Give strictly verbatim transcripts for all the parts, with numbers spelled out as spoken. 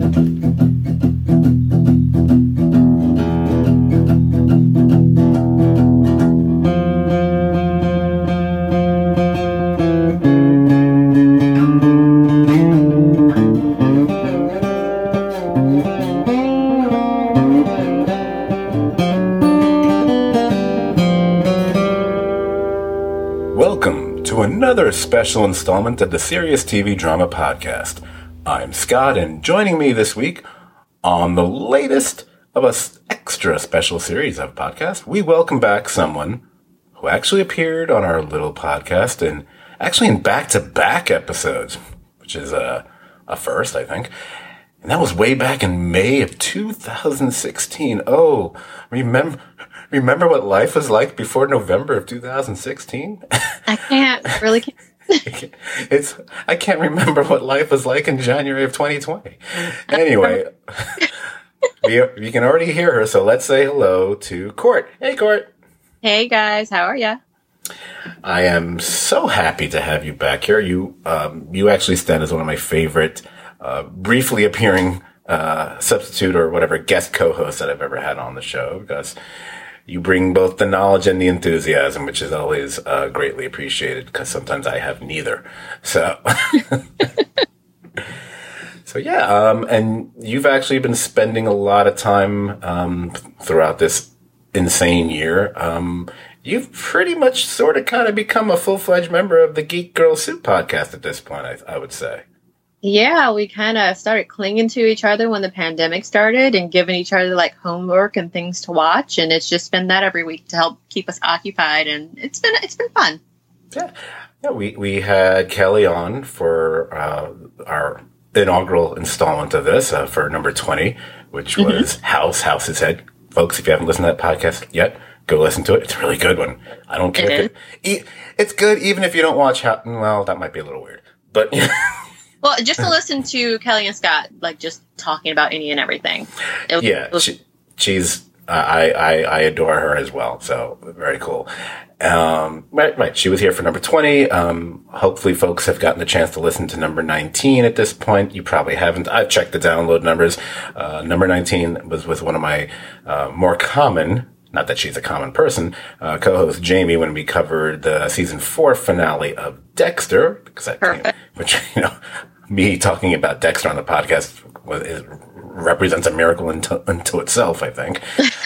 Welcome to another special installment of the Serious T V Drama Podcast. I'm Scott, and joining me this week on the latest of an extra special series of podcasts, we welcome back someone who actually appeared on our little podcast and actually in back-to-back episodes, which is a, a first, I think. And that was way back in May of two thousand sixteen. Oh, remember... Remember what life was like before November of two thousand sixteen? I can't, really can't. it's, I can't remember what life was like in January of twenty twenty. Anyway, you, you can already hear her, so let's say hello to Court. Hey, Court. Hey, guys. How are ya? I am so happy to have you back here. You, um, you actually stand as one of my favorite, uh, briefly appearing, uh, substitute or whatever guest co-host that I've ever had on the show, because you bring both the knowledge and the enthusiasm, which is always uh, greatly appreciated, because sometimes I have neither. So, so yeah, um, and you've actually been spending a lot of time um, throughout this insane year. Um, you've pretty much sort of kind of become a full-fledged member of the Geek Girl Soup podcast at this point, I, I would say. Yeah, we kind of started clinging to each other when the pandemic started and giving each other like homework and things to watch, and it's just been that every week to help keep us occupied, and it's been it's been fun. Yeah, yeah. We we had Kelly on for uh, our inaugural installment of this uh, for number twenty, which was mm-hmm. House House's Head. Folks, if you haven't listened to that podcast yet, go listen to it. It's a really good one. I don't care. It if it, it's good even if you don't watch House. Well, that might be a little weird, but. Well, just to listen to Kelly and Scott, like, just talking about any and everything. It was, yeah, it was- she, she's, uh, I, I, I adore her as well. So, very cool. Um, right, right. She was here for number twenty. Um, hopefully folks have gotten the chance to listen to number nineteen at this point. You probably haven't. I've checked the download numbers. Uh, number nineteen was with one of my, uh, more common, not that she's a common person, uh, co-host Jamie, when we covered the season four finale of Dexter, because that came, which, you know, me talking about Dexter on the podcast was, is, represents a miracle into, into itself, I think.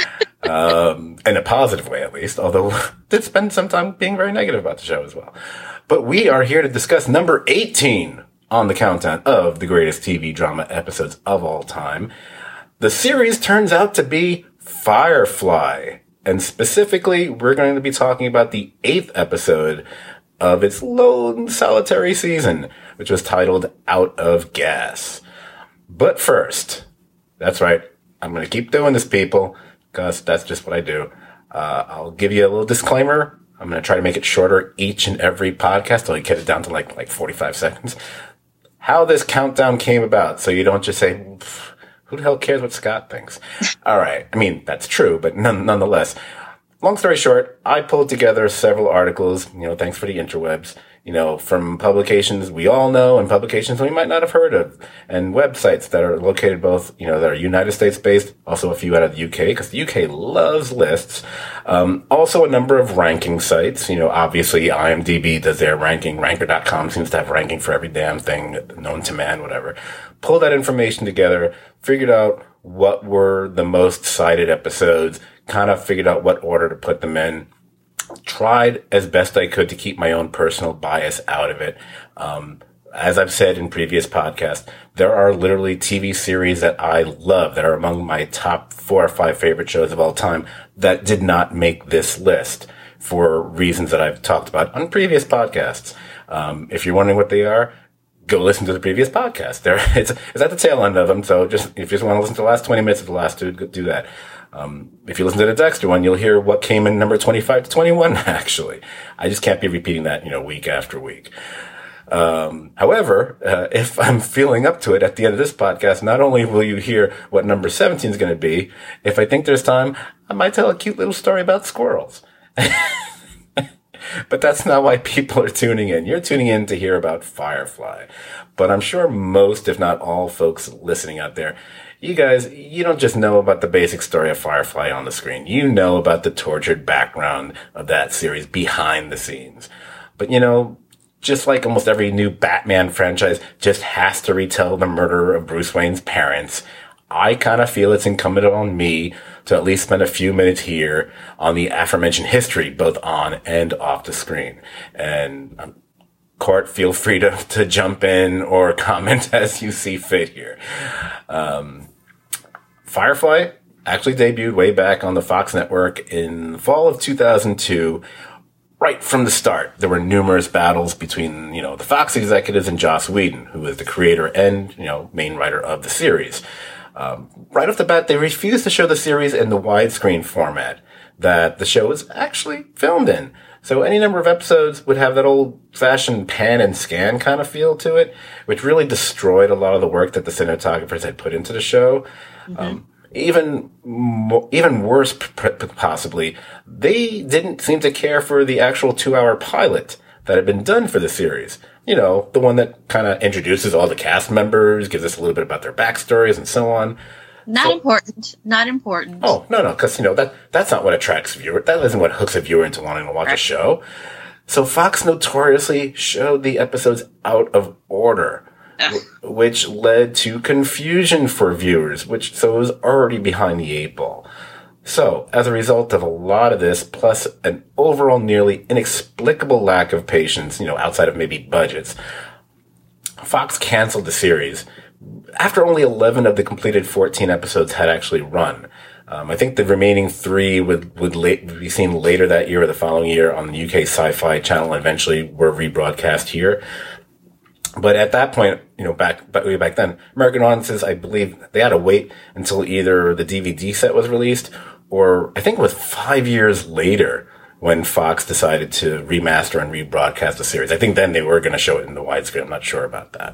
um, in a positive way, at least, although did spend some time being very negative about the show as well. But we are here to discuss number eighteen on the countdown of the greatest T V drama episodes of all time. The series turns out to be Firefly. And specifically, we're going to be talking about the eighth episode of its lone solitary season, which was titled Out of Gas. But first, that's right, I'm going to keep doing this, people, because that's just what I do. Uh, I'll give you a little disclaimer. I'm going to try to make it shorter each and every podcast till I get it down to like, like forty-five seconds. How this countdown came about, so you don't just say, who the hell cares what Scott thinks? All right. I mean, that's true, but none, nonetheless. Long story short, I pulled together several articles, you know, thanks for the interwebs, you know, from publications we all know and publications we might not have heard of, and websites that are located both, you know, that are United States based, also a few out of the U K, because the U K loves lists. Um, also a number of ranking sites, you know, obviously IMDb does their ranking, ranker dot com seems to have ranking for every damn thing known to man, whatever. Pull that information together, figured out what were the most cited episodes, kind of figured out what order to put them in, tried as best I could to keep my own personal bias out of it. Um, as I've said in previous podcasts, there are literally T V series that I love that are among my top four or five favorite shows of all time that did not make this list for reasons that I've talked about on previous podcasts. Um, if you're wondering what they are, go listen to the previous podcast. There, it's, it's at the tail end of them. So just, if you just want to listen to the last twenty minutes of the last two, do that. Um, if you listen to the Dexter one, you'll hear what came in number twenty-five to twenty-one, actually. I just can't be repeating that, you know, week after week. Um, however, uh, if I'm feeling up to it at the end of this podcast, not only will you hear what number seventeen is going to be, if I think there's time, I might tell a cute little story about squirrels. but that's not why people are tuning in. You're tuning in to hear about Firefly. But I'm sure most, if not all folks listening out there, you guys, you don't just know about the basic story of Firefly on the screen. You know about the tortured background of that series behind the scenes. But, you know, just like almost every new Batman franchise just has to retell the murder of Bruce Wayne's parents, I kind of feel it's incumbent on me to at least spend a few minutes here on the aforementioned history, both on and off the screen. And um, Court, feel free to, to jump in or comment as you see fit here. Um, Firefly actually debuted way back on the Fox network in the fall of two thousand two. Right from the start, there were numerous battles between, you know, the Fox executives and Joss Whedon, who is the creator and, you know, main writer of the series. Um, right off the bat, they refused to show the series in the widescreen format that the show was actually filmed in. So any number of episodes would have that old-fashioned pan and scan kind of feel to it, which really destroyed a lot of the work that the cinematographers had put into the show. Mm-hmm. Um, even mo- even worse, p- p- possibly, they didn't seem to care for the actual two-hour pilot that had been done for the series. You know, the one that kind of introduces all the cast members, gives us a little bit about their backstories and so on. Not so, important. Not important. Oh, no, no, because, you know, that that's not what attracts viewers. That isn't what hooks a viewer into wanting to watch right. a show. So Fox notoriously showed the episodes out of order, w- which led to confusion for viewers, which so it was already behind the eight ball. So, as a result of a lot of this, plus an overall nearly inexplicable lack of patience, you know, outside of maybe budgets, Fox canceled the series after only eleven of the completed fourteen episodes had actually run. Um, I think the remaining three would, would late, be seen later that year or the following year on the U K Sci-Fi channel and eventually were rebroadcast here. But at that point, you know, back, back way back then, American audiences, I believe they had to wait until either the D V D set was released or I think it was five years later when Fox decided to remaster and rebroadcast the series. I think then they were going to show it in the widescreen. I'm not sure about that.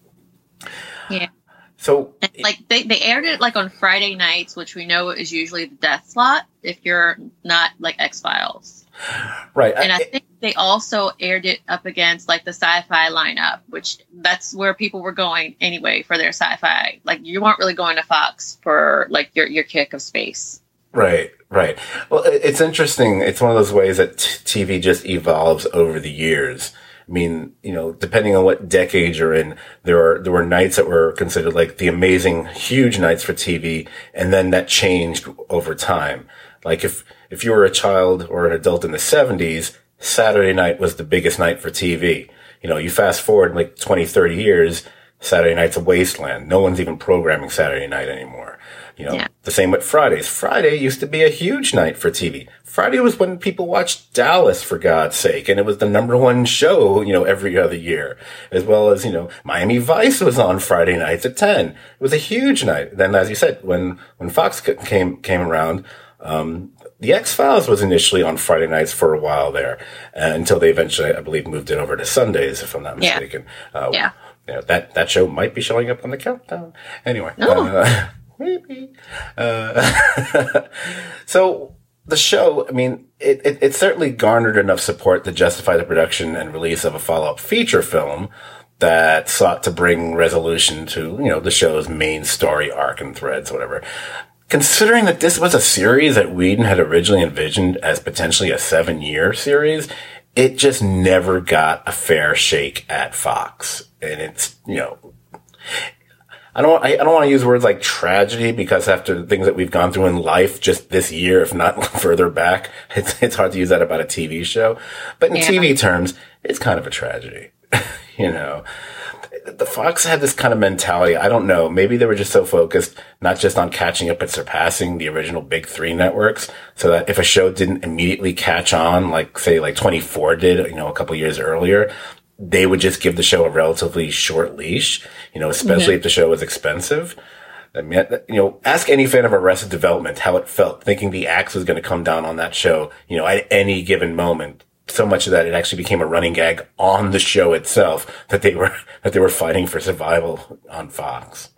Yeah. So, and like they, they aired it like on Friday nights, which we know is usually the death slot if you're not like X-Files. Right. And I, I think they also aired it up against like the sci-fi lineup, which that's where people were going anyway for their sci-fi. Like you weren't really going to Fox for like your, your kick of space. Right, right. Well, it's interesting. It's one of those ways that t- T V just evolves over the years. I mean, you know, depending on what decade you're in, there are, there were nights that were considered like the amazing, huge nights for T V. And then that changed over time. Like if, if you were a child or an adult in the seventies, Saturday night was the biggest night for T V. You know, you fast forward like twenty, thirty years, Saturday night's a wasteland. No one's even programming Saturday night anymore. You know, yeah. The same with Fridays. Friday used to be a huge night for T V. Friday was when people watched Dallas, for God's sake, and it was the number one show, you know, every other year. As well as, you know, Miami Vice was on Friday nights at ten. It was a huge night. Then, as you said, when, when Fox came, came around, um, the X-Files was initially on Friday nights for a while there, uh, until they eventually, I believe, moved it over to Sundays, if I'm not mistaken. Yeah. Uh, yeah. You know, that, that show might be showing up on the countdown. Anyway. Oh. Uh, maybe. Uh, so the show, I mean, it, it, it certainly garnered enough support to justify the production and release of a follow-up feature film that sought to bring resolution to, you know, the show's main story arc and threads, whatever. Considering that this was a series that Whedon had originally envisioned as potentially a seven-year series, it just never got a fair shake at Fox. And it's, you know, I don't, I, I don't want to use words like tragedy because after the things that we've gone through in life just this year, if not further back, it's, it's hard to use that about a T V show. But in yeah. T V terms, it's kind of a tragedy. You know, the Fox had this kind of mentality. I don't know. Maybe they were just so focused, not just on catching up, but surpassing the original big three networks. So that if a show didn't immediately catch on, like say like twenty-four did, you know, a couple of years earlier, they would just give the show a relatively short leash, you know, especially mm-hmm. if the show was expensive. I mean, you know, ask any fan of Arrested Development how it felt thinking the axe was going to come down on that show, you know, at any given moment. So much of that it actually became a running gag on the show itself that they were, that they were fighting for survival on Fox.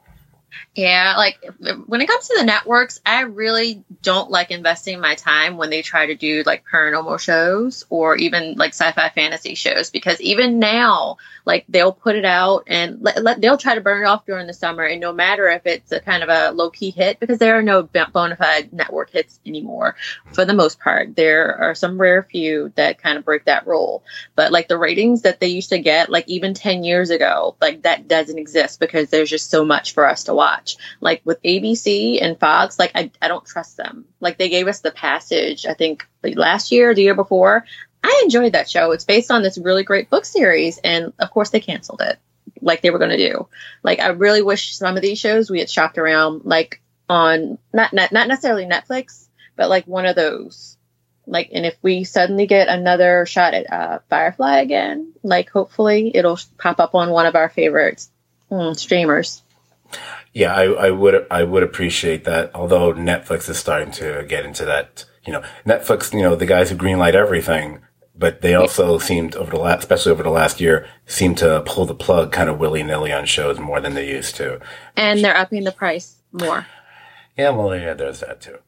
Yeah, like when it comes to the networks, I really don't like investing my time when they try to do like paranormal shows or even like sci-fi fantasy shows, because even now, like they'll put it out and let, let, they'll try to burn it off during the summer. And no matter if it's a kind of a low key hit, because there are no bona fide network hits anymore for the most part. There are some rare few that kind of break that rule. But like the ratings that they used to get, like even ten years ago, like that doesn't exist because there's just so much for us to watch. Like with A B C and Fox, like I, I don't trust them. Like they gave us The Passage, I think like last year or the year before. I enjoyed that show. It's based on this really great book series. And of course they canceled it like they were going to do. Like I really wish some of these shows we had shopped around like on not, not, not necessarily Netflix, but like one of those. Like, and if we suddenly get another shot at uh, Firefly again, like hopefully it'll pop up on one of our favorite mm, streamers. Yeah, I, I would I would appreciate that. Although Netflix is starting to get into that, you know, Netflix, you know, the guys who greenlight everything, but they also seemed over the last, especially over the last year, seem to pull the plug kind of willy nilly on shows more than they used to. And they're upping the price more. Yeah, well, yeah, there's that too.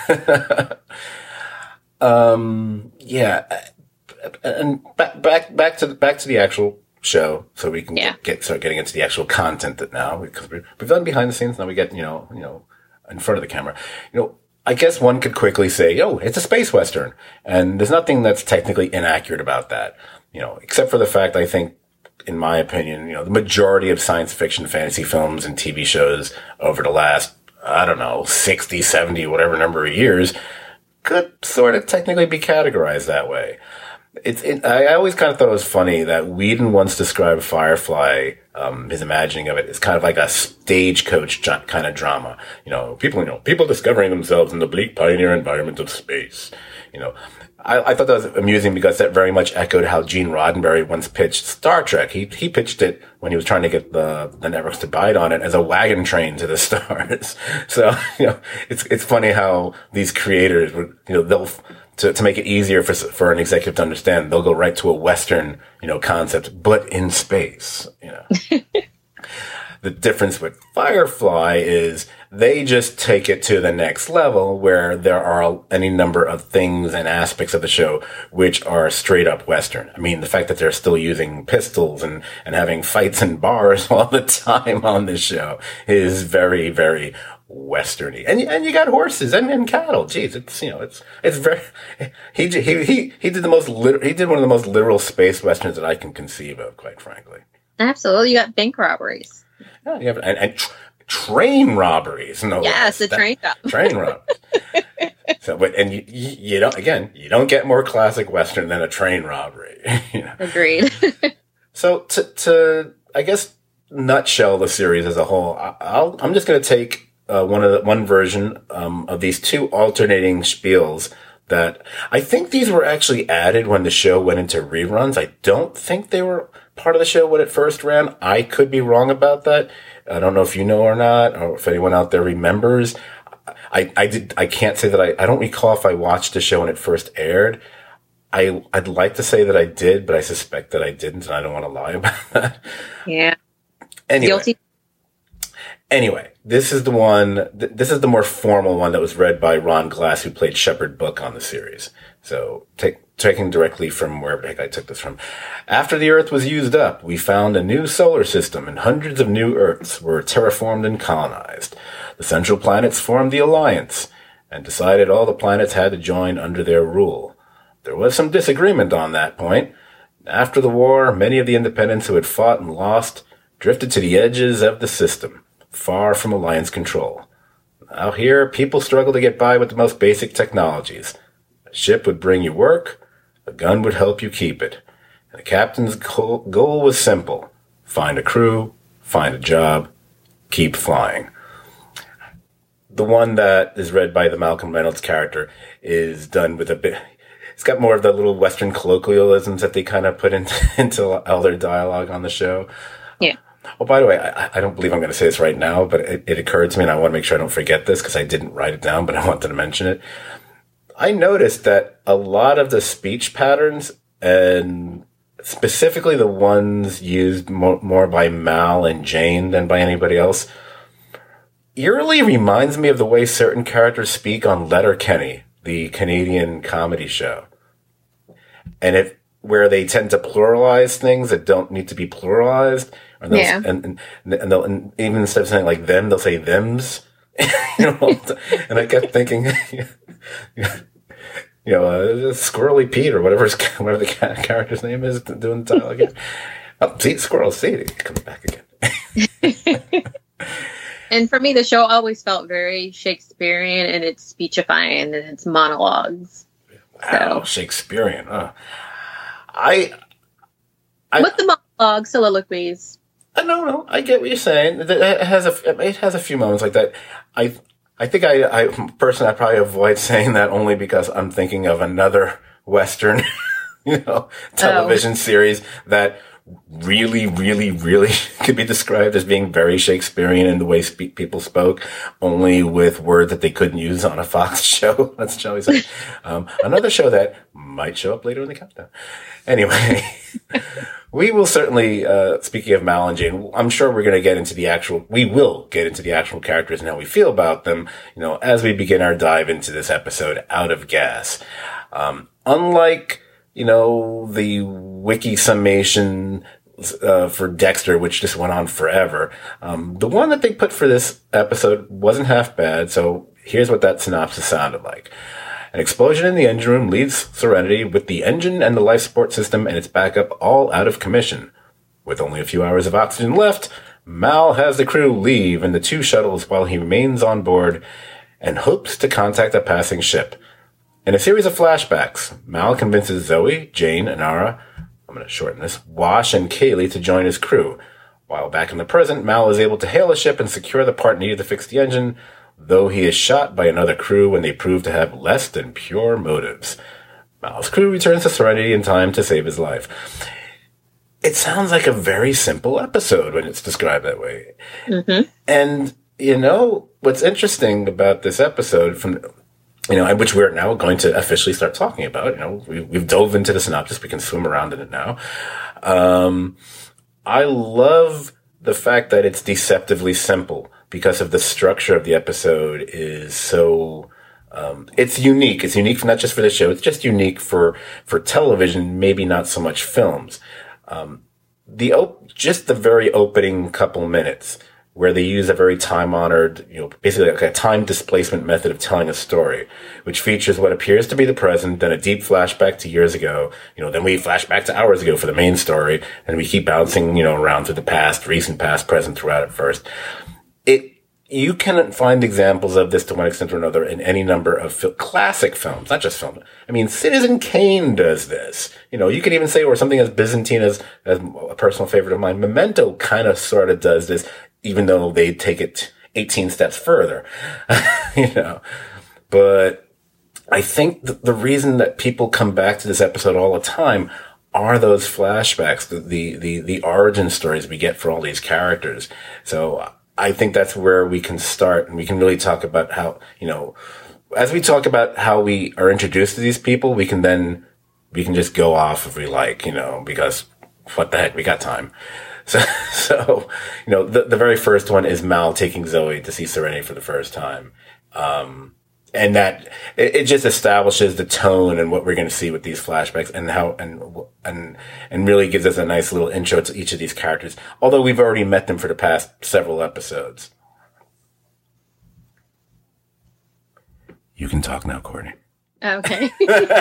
um, yeah, and back back back to back to the actual show, so we can yeah. get, get start getting into the actual content that now, because we've, we've done behind the scenes. Now we get you know you know in front of the camera. You know, I guess one could quickly say, "Oh, it's a space western," and there's nothing that's technically inaccurate about that. You know, except for the fact I think, in my opinion, you know, the majority of science fiction, fantasy films, and T V shows over the last, I don't know, sixty, seventy, whatever number of years, could sort of technically be categorized that way. It's, it, I always kind of thought it was funny that Whedon once described Firefly, um, his imagining of it, as kind of like a stagecoach kind of drama. You know, people, you know, people discovering themselves in the bleak pioneer environment of space. You know, I, I thought that was amusing because that very much echoed how Gene Roddenberry once pitched Star Trek. He, he pitched it when he was trying to get the, the networks to bite on it as a wagon train to the stars. So, you know, it's, it's funny how these creators would, you know, they'll, To, to make it easier for for an executive to understand, they'll go right to a Western, you know, concept, but in space, you know. The difference with Firefly is they just take it to the next level where there are any number of things and aspects of the show which are straight up Western. I mean, the fact that they're still using pistols and, and having fights in bars all the time on this show is very, very Westerny, and and you got horses and, and cattle. Jeez, it's you know it's it's very he he he he did the most lit, he did one of the most literal space westerns that I can conceive of, quite frankly. Absolutely, you got bank robberies. Yeah, you have and, and tr- train robberies. No, yes, the train that, train robberies. So, but and you, you you don't again you don't get more classic western than a train robbery. You know? Agreed. So to to I guess nutshell the series as a whole, I, I'll I'm just going to take. Uh, one of the, one version, um, of these two alternating spiels that I think these were actually added when the show went into reruns. I don't think they were part of the show when it first ran. I could be wrong about that. I don't know if you know or not, or if anyone out there remembers. I, I did, I can't say that I, I don't recall if I watched the show when it first aired. I, I'd like to say that I did, but I suspect that I didn't, and I don't want to lie about that. Yeah. Anyway. Guilty. Anyway, this is the one, th- this is the more formal one that was read by Ron Glass, who played Shepard Book on the series. So, take, taking directly from wherever the heck I took this from. After the Earth was used up, we found a new solar system and hundreds of new Earths were terraformed and colonized. The central planets formed the Alliance and decided all the planets had to join under their rule. There was some disagreement on that point. After the war, many of the independents who had fought and lost drifted to the edges of the system, far from Alliance control. Now here, people struggle to get by with the most basic technologies. A ship would bring you work, a gun would help you keep it. And the captain's goal, goal was simple. Find a crew, find a job, keep flying. The one that is read by the Malcolm Reynolds character is done with a bit... It's got more of the little Western colloquialisms that they kind of put into, into all their dialogue on the show. Yeah. Oh, by the way, I, I don't believe I'm going to say this right now, but it, it occurred to me, and I want to make sure I don't forget this because I didn't write it down, but I wanted to mention it. I noticed that a lot of the speech patterns, and specifically the ones used more, more by Mal and Jane than by anybody else, eerily reminds me of the way certain characters speak on Letterkenny, the Canadian comedy show. And it, where they tend to pluralize things that don't need to be pluralized. And yeah. And, and, and, they'll, and even instead of saying like them, they'll say thems. You know, and I kept thinking, you know, uh, Squirrely Pete or whatever his, whatever the character's name is doing the dialogue again. Oh, see, Squirrel, see, it comes back again. And for me, the show always felt very Shakespearean in its speechifying and its monologues. Wow, so. Shakespearean. Huh? I, I. With the monologues, soliloquies. I don't know. I get what you're saying. It has a, it has a few moments like that. I, I think I, I personally, I probably avoid saying that only because I'm thinking of another Western, you know, television oh. series that really, really, really could be described as being very Shakespearean in the way spe- people spoke, only with words that they couldn't use on a Fox show. That's shall we say. Um, another show that might show up later in the countdown. Anyway, we will certainly, uh, speaking of Mal and Jane, I'm sure we're going to get into the actual, we will get into the actual characters and how we feel about them, you know, as we begin our dive into this episode, Out of Gas. Um, unlike, you know, the wiki summation uh, for Dexter, which just went on forever. Um, the one that they put for this episode wasn't half bad, so here's what that synopsis sounded like. An explosion in the engine room leaves Serenity with the engine and the life support system and its backup all out of commission. With only a few hours of oxygen left, Mal has the crew leave in the two shuttles while he remains on board and hopes to contact a passing ship. In a series of flashbacks, Mal convinces Zoe, Jane, Inara, I'm going to shorten this, Wash, and Kaylee to join his crew. While back in the present, Mal is able to hail a ship and secure the part needed to fix the engine, though he is shot by another crew when they prove to have less than pure motives. Mal's crew returns to Serenity in time to save his life. It sounds like a very simple episode when it's described that way. Mm-hmm. And, you know, what's interesting about this episode from... You know, which we're now going to officially start talking about. You know, we, we've dove into the synopsis. We can swim around in it now. Um, I love the fact that it's deceptively simple because of the structure of the episode is so, um, it's unique. It's unique not just for the show. It's just unique for, for television, maybe not so much films. Um, the, op- just the very opening couple minutes where they use a very time-honored, you know, basically like a time displacement method of telling a story, which features what appears to be the present, then a deep flashback to years ago, you know, then we flash back to hours ago for the main story, and we keep bouncing, you know, around through the past, recent, past, present throughout at first. It, you can find examples of this to one extent or another in any number of fil- classic films, not just film. I mean, Citizen Kane does this. You know, you can even say, or something as Byzantine as, as a personal favorite of mine, Memento kind of sort of does this, even though they take it eighteen steps further, you know. But I think th- the reason that people come back to this episode all the time are those flashbacks, the, the, the, the origin stories we get for all these characters. So I think that's where we can start, and we can really talk about how, you know, as we talk about how we are introduced to these people, we can then, we can just go off if we like, you know, because what the heck, we got time. So, so, you know, the, the very first one is Mal taking Zoe to see Serenity for the first time. Um, and that, it, it just establishes the tone and what we're going to see with these flashbacks and how, and, and, and really gives us a nice little intro to each of these characters. Although we've already met them for the past several episodes. You can talk now, Courtney. Okay.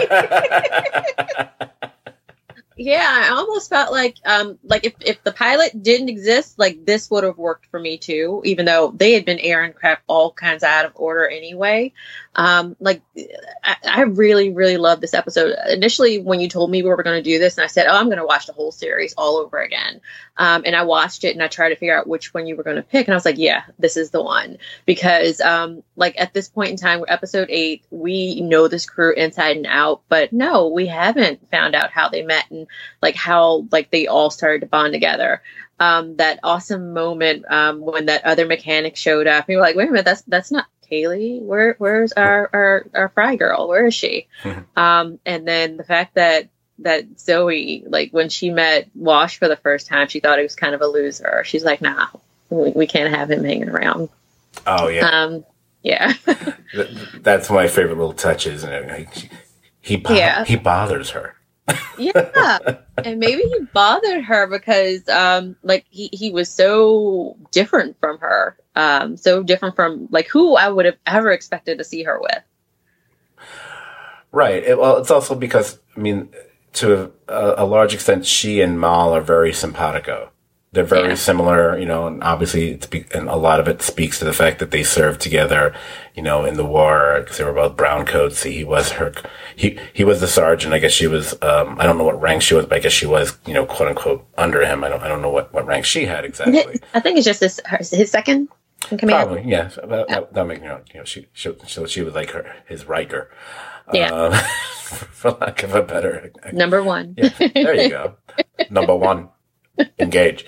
Yeah, I almost felt like, um, like if, if the pilot didn't exist, like this would have worked for me too, even though they had been airing crap all kinds out of order anyway. Um, like I, I really, really love this episode. Initially, when you told me we were going to do this, and I said, "Oh, I'm going to watch the whole series all over again." Um, and I watched it, and I tried to figure out which one you were going to pick, and I was like, "Yeah, this is the one," because, um, like at this point in time, we're episode eight, we know this crew inside and out, but no, we haven't found out how they met and like how like they all started to bond together. Um, that awesome moment um, when that other mechanic showed up, and we were like, "Wait a minute, that's that's not Kaylee. Where where's our our, our fry girl? Where is she?" um, and then the fact that that Zoe, like when she met Wash for the first time, she thought he was kind of a loser. She's like, "Nah, we, we can't have him hanging around." Oh yeah. Um, yeah. That's my favorite little touches. And he he, bo- Yeah. he bothers her. Yeah. And maybe he bothered her because um like he, he was so different from her. Um so different from like who I would have ever expected to see her with. Right. It, well, it's also because I mean, to a, a large extent, she and Mal are very simpatico. They're very Yeah. similar, you know, and obviously, it's be- and a lot of it speaks to the fact that they served together, you know, in the war because they were both brown coats. He was her, he he was the sergeant. I guess she was. Um, I don't know what rank she was, but I guess she was, you know, quote unquote under him. I don't. I don't know what, what rank she had exactly. I think it's just his her, his second in command. Probably, yeah. So that, that, that make you know, you know, she, she so she was like her his Riker, Yeah. um, for lack of a better. Number one. Yeah, there you go. Number one. Engage.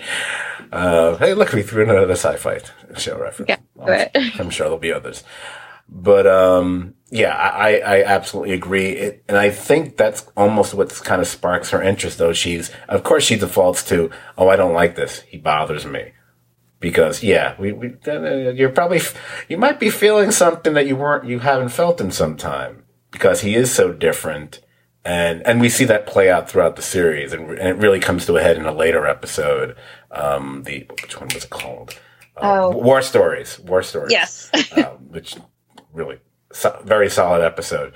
Uh, hey, look, we threw in another sci-fi show reference. Yeah, I'm, right. I'm sure there'll be others. But, um, yeah, I, I absolutely agree. It, and I think that's almost what kind of sparks her interest, though. She's, of course, she defaults to, oh, I don't like this. He bothers me. Because, yeah, we, we, uh, you're probably, you might be feeling something that you weren't, you haven't felt in some time. Because he is so different. And, and we see that play out throughout the series, and, and it really comes to a head in a later episode. Um, the, which one was it called? Uh, Oh. War Stories. War Stories. Yes. um, which really, so, very solid episode.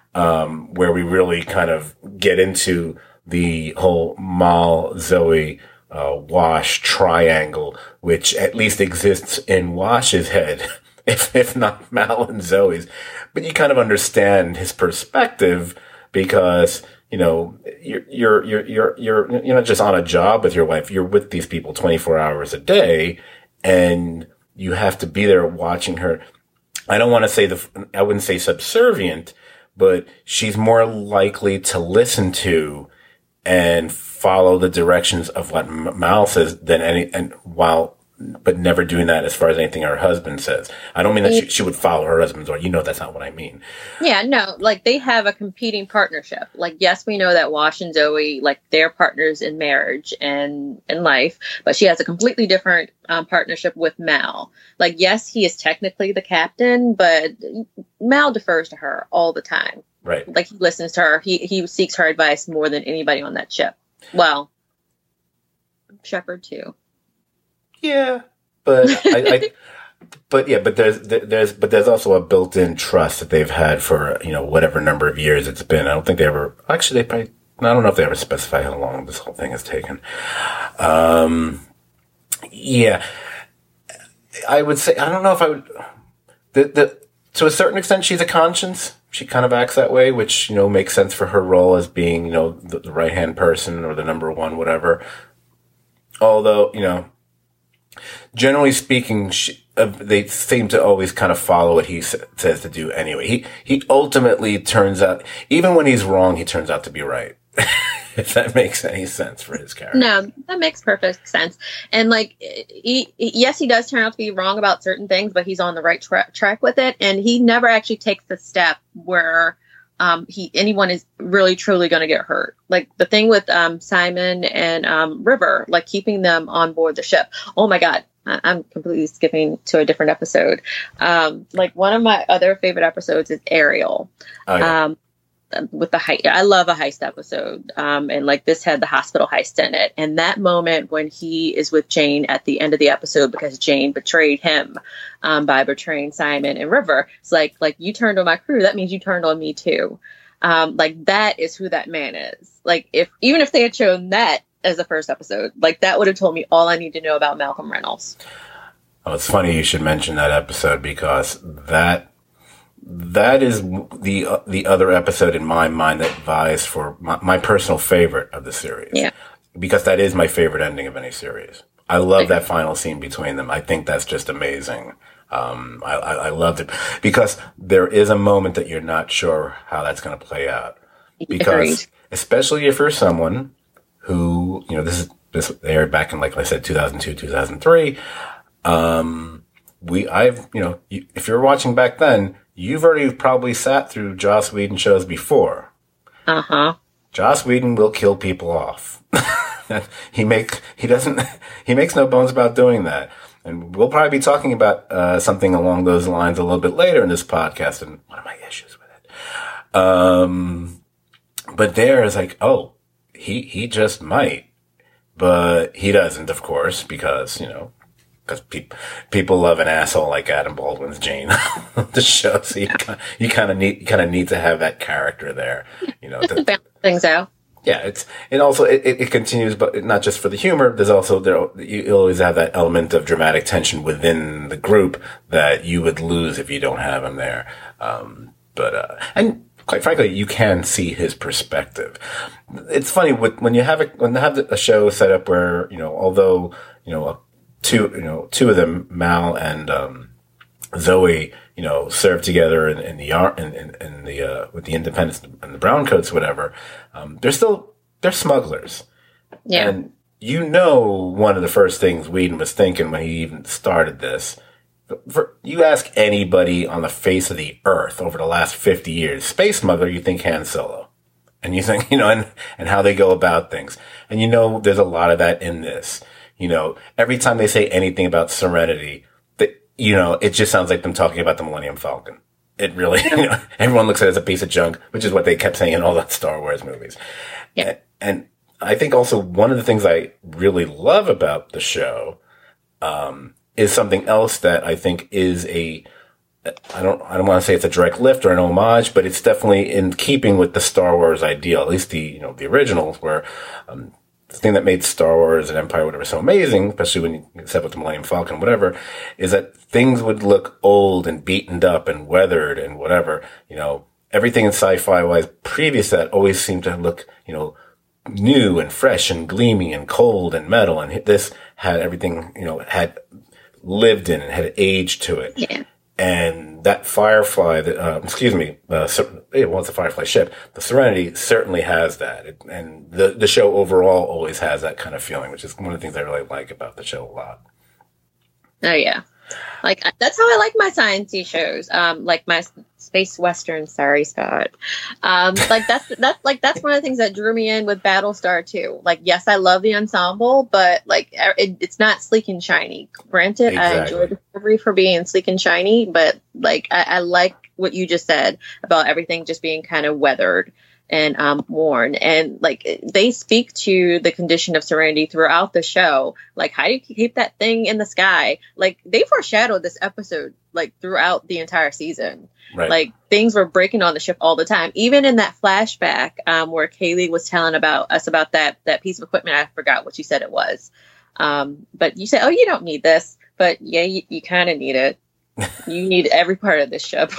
Um, where we really kind of get into the whole Mal, Zoe, uh, Wash triangle, which at least exists in Wash's head, if, if not Mal and Zoe's. But you kind of understand his perspective, because, you know, you're, you're, you're, you're, you're, you're not just on a job with your wife. You're with these people twenty-four hours a day, and you have to be there watching her. I don't want to say the, I wouldn't say subservient, but she's more likely to listen to and follow the directions of what Mal says than any, and while, but never doing that as far as anything her husband says. I don't mean that she, she would follow her husband's order. You know, that's not what I mean. Yeah, no, like they have a competing partnership. Like, yes, we know that Wash and Zoe, like they're partners in marriage and in life, but she has a completely different um, partnership with Mal. Like, yes, he is technically the captain, but Mal defers to her all the time. Right. Like he listens to her. He, he seeks her advice more than anybody on that ship. Well, Shepard too. Yeah, but I, I, but yeah, but there's there's but there's also a built-in trust that they've had for, you know, whatever number of years it's been. I don't think they ever actually they probably I don't know if they ever specify how long this whole thing has taken. Um, yeah, I would say I don't know if I would. The the to a certain extent, she's a conscience. She kind of acts that way, which, you know, makes sense for her role as being, you know, the, the right-hand person or the number one, whatever. Although, you know, generally speaking, she, uh, they seem to always kind of follow what he sa- says to do anyway. He, he ultimately turns out, even when he's wrong, he turns out to be right. If that makes any sense for his character. No, that makes perfect sense. And like, he, he- yes, he does turn out to be wrong about certain things, but he's on the right tra- track with it. And he never actually takes the step where um, he anyone is really truly going to get hurt. Like the thing with um, Simon and um, River, like keeping them on board the ship. Oh my God. I- I'm completely skipping to a different episode. Um, like one of my other favorite episodes is Ariel. Oh, yeah. Um, with the heist. I love a heist episode. Um, and like this had the hospital heist in it. And that moment when he is with Jane at the end of the episode because Jane betrayed him um, by betraying Simon and River. It's like, like you turned on my crew. That means you turned on me too. Um, like that is who that man is. Like if, even if they had shown that as the first episode, like that would have told me all I need to know about Malcolm Reynolds. Oh, it's funny you should mention that episode, because that that is the uh, the other episode in my mind that vies for my, my personal favorite of the series. Yeah. Because that is my favorite ending of any series. I love that final scene between them. I think that's just amazing. Um, I, I, I loved it because there is a moment that you're not sure how that's going to play out. Because Agreed. especially if you're someone who, you know, this is this aired back in, like I said, two thousand two, two thousand three. Um, we, I've, you know, you, if you're watching back then, you've already probably sat through Joss Whedon shows before. Uh huh. Joss Whedon will kill people off. he make he doesn't he makes no bones about doing that. And we'll probably be talking about uh, something along those lines a little bit later in this podcast, and one of my issues with it. Um, but there is like, oh, he he just might, but he doesn't, of course, because you know, because pe- people love an asshole like Adam Baldwin's Jane on the show. So you kind you kind of need you kind of need to have that character there, you know, to balance things out. Yeah, it's and also it, it continues, but not just for the humor. There's also there you always have that element of dramatic tension within the group that you would lose if you don't have him there. Um, but uh, and quite frankly, you can see his perspective. It's funny with, when you have a when you have a show set up where you know, although you know two you know two of them, Mal and um, Zoe, you know, served together in, in the in, in, in the uh, with the Independents and the Browncoats, whatever. Um, they're still they're smugglers, yeah. And you know, one of the first things Whedon was thinking when he even started this. For, you ask anybody on the face of the earth over the last fifty years, space smuggler, you think Han Solo, and you think you know, and and how they go about things, and you know, there's a lot of that in this. You know, every time they say anything about Serenity. You know, it just sounds like them talking about the Millennium Falcon. It really, you know, everyone looks at it as a piece of junk, which is what they kept saying in all the Star Wars movies. Yeah. And, and I think also one of the things I really love about the show, um, is something else that I think is a, I don't, I don't want to say it's a direct lift or an homage, but it's definitely in keeping with the Star Wars ideal, at least the, you know, the originals where, um, the thing that made Star Wars and Empire, whatever, so amazing, especially when you set with the Millennium Falcon, whatever, is that things would look old and beaten up and weathered and whatever. You know, everything in sci-fi wise previous to that always seemed to look, you know, new and fresh and gleaming and cold and metal. And this had everything, you know, had lived in and had aged to it. Yeah. And that Firefly, that, uh, excuse me, uh, it was a Firefly ship. The Serenity certainly has that. It, and the, the show overall always has that kind of feeling, which is one of the things I really like about the show a lot. Oh, yeah. Like, that's how I like my science-y shows. Um, like my space western, sorry, Scott. Um, like that's, that's like, that's one of the things that drew me in with Battlestar too. Like, yes, I love the ensemble, but like, it, it's not sleek and shiny. Granted, Exactly. I enjoy Discovery for being sleek and shiny, but like, I, I like what you just said about everything just being kind of weathered and um, worn. And like, they speak to the condition of Serenity throughout the show. Like, how do you keep that thing in the sky? Like, they foreshadowed this episode like throughout the entire season. Right. Like, things were breaking on the ship all the time. Even in that flashback um, where Kaylee was telling about us about that that piece of equipment, I forgot what you said it was. Um, but you said, oh, you don't need this. But yeah, you, you kind of need it. You need every part of this ship.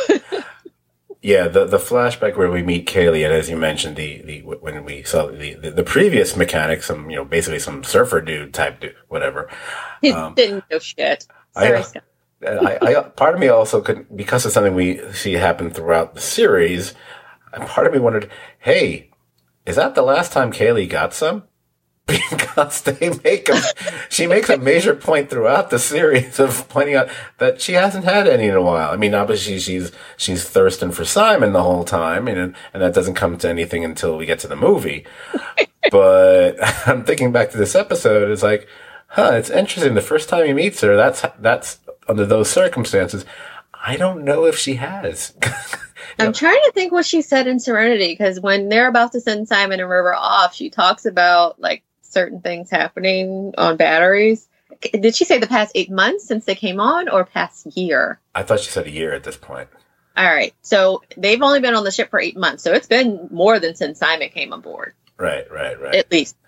Yeah, the the flashback where we meet Kaylee, and as you mentioned, the, the when we saw the, the, the previous mechanic, some, you know, basically some surfer dude type dude, whatever. He Um, didn't know shit. Sorry, I, Scott. I, I, part of me also could, because of something we see happen throughout the series, part of me wondered, hey, is that the last time Kaylee got some? Because they make a, she makes a major point throughout the series of pointing out that she hasn't had any in a while. I mean, obviously she's, she's thirsting for Simon the whole time, and, and that doesn't come to anything until we get to the movie. But I'm thinking back to this episode, it's like, huh, it's interesting. The first time he meets her, that's, that's under those circumstances. I don't know if she has. I'm trying to think what she said in Serenity, because when they're about to send Simon and River off, she talks about like certain things happening on batteries. Did she say the past eight months since they came on, or past year? I thought she said a year at this point. All right. So they've only been on the ship for eight months. So it's been more than since Simon came aboard. Right, right, right. At least.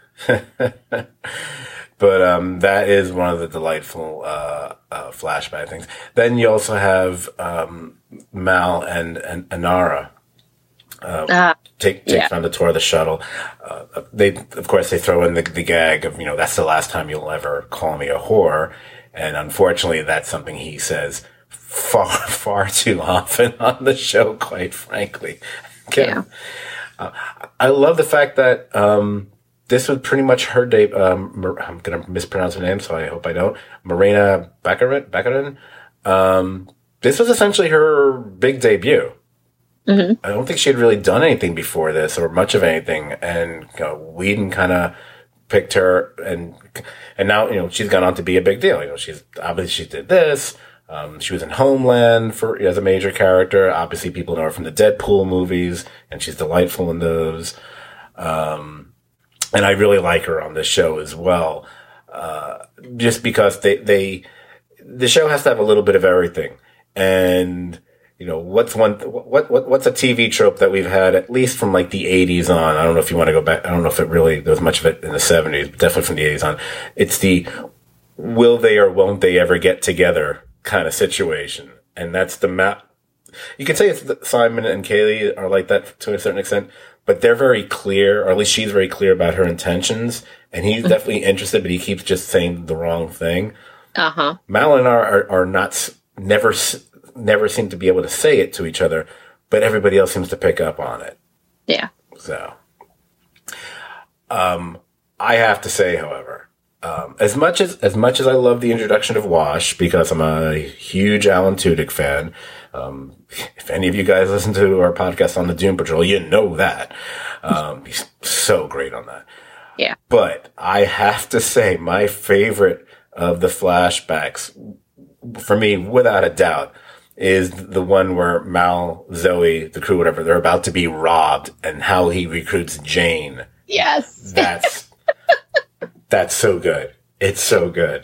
But um, that is one of the delightful uh, uh, flashback things. Then you also have um, Mal and, and Anara uh, uh, take take yeah. on the tour of the shuttle. Uh, they, of course, they throw in the, the gag of, you know, that's the last time you'll ever call me a whore. And unfortunately, that's something he says far, far too often on the show, quite frankly. Yeah. Uh, I love the fact that um, this was pretty much her day. Um, I'm going to mispronounce her name, so I hope I don't. Morena Baccarin. Baccarin. Um, this was essentially her big debut. Mm-hmm. I don't think she had really done anything before this, or much of anything. And you know, Whedon kind of picked her, and and now, you know, she's gone on to be a big deal. You know, she's obviously she did this. Um, she was in Homeland for as a major character. Obviously, people know her from the Deadpool movies, and she's delightful in those. Um, and I really like her on this show as well, uh, just because they they the show has to have a little bit of everything. And you know, what's one what what what's a T V trope that we've had at least from like the eighties on? I don't know if you want to go back. I don't know if it really there was much of it in the seventies, but definitely from the eighties on. It's the will they or won't they ever get together kind of situation. And that's the map. You can say it's the, Simon and Kaylee are like that to a certain extent, but they're very clear, or at least she's very clear about her intentions. And he's definitely interested, but he keeps just saying the wrong thing. Uh huh. Mal and I are, are not, never, never seem to be able to say it to each other, but everybody else seems to pick up on it. Yeah. So, um, I have to say, however, Um, as much as, as much as I love the introduction of Wash, because I'm a huge Alan Tudyk fan, um, if any of you guys listen to our podcast on the Doom Patrol, you know that. Um, he's so great on that. Yeah. But I have to say, my favorite of the flashbacks, for me, without a doubt, is the one where Mal, Zoe, the crew, whatever, they're about to be robbed, and how he recruits Jane. Yes. That's, That's so good. It's so good.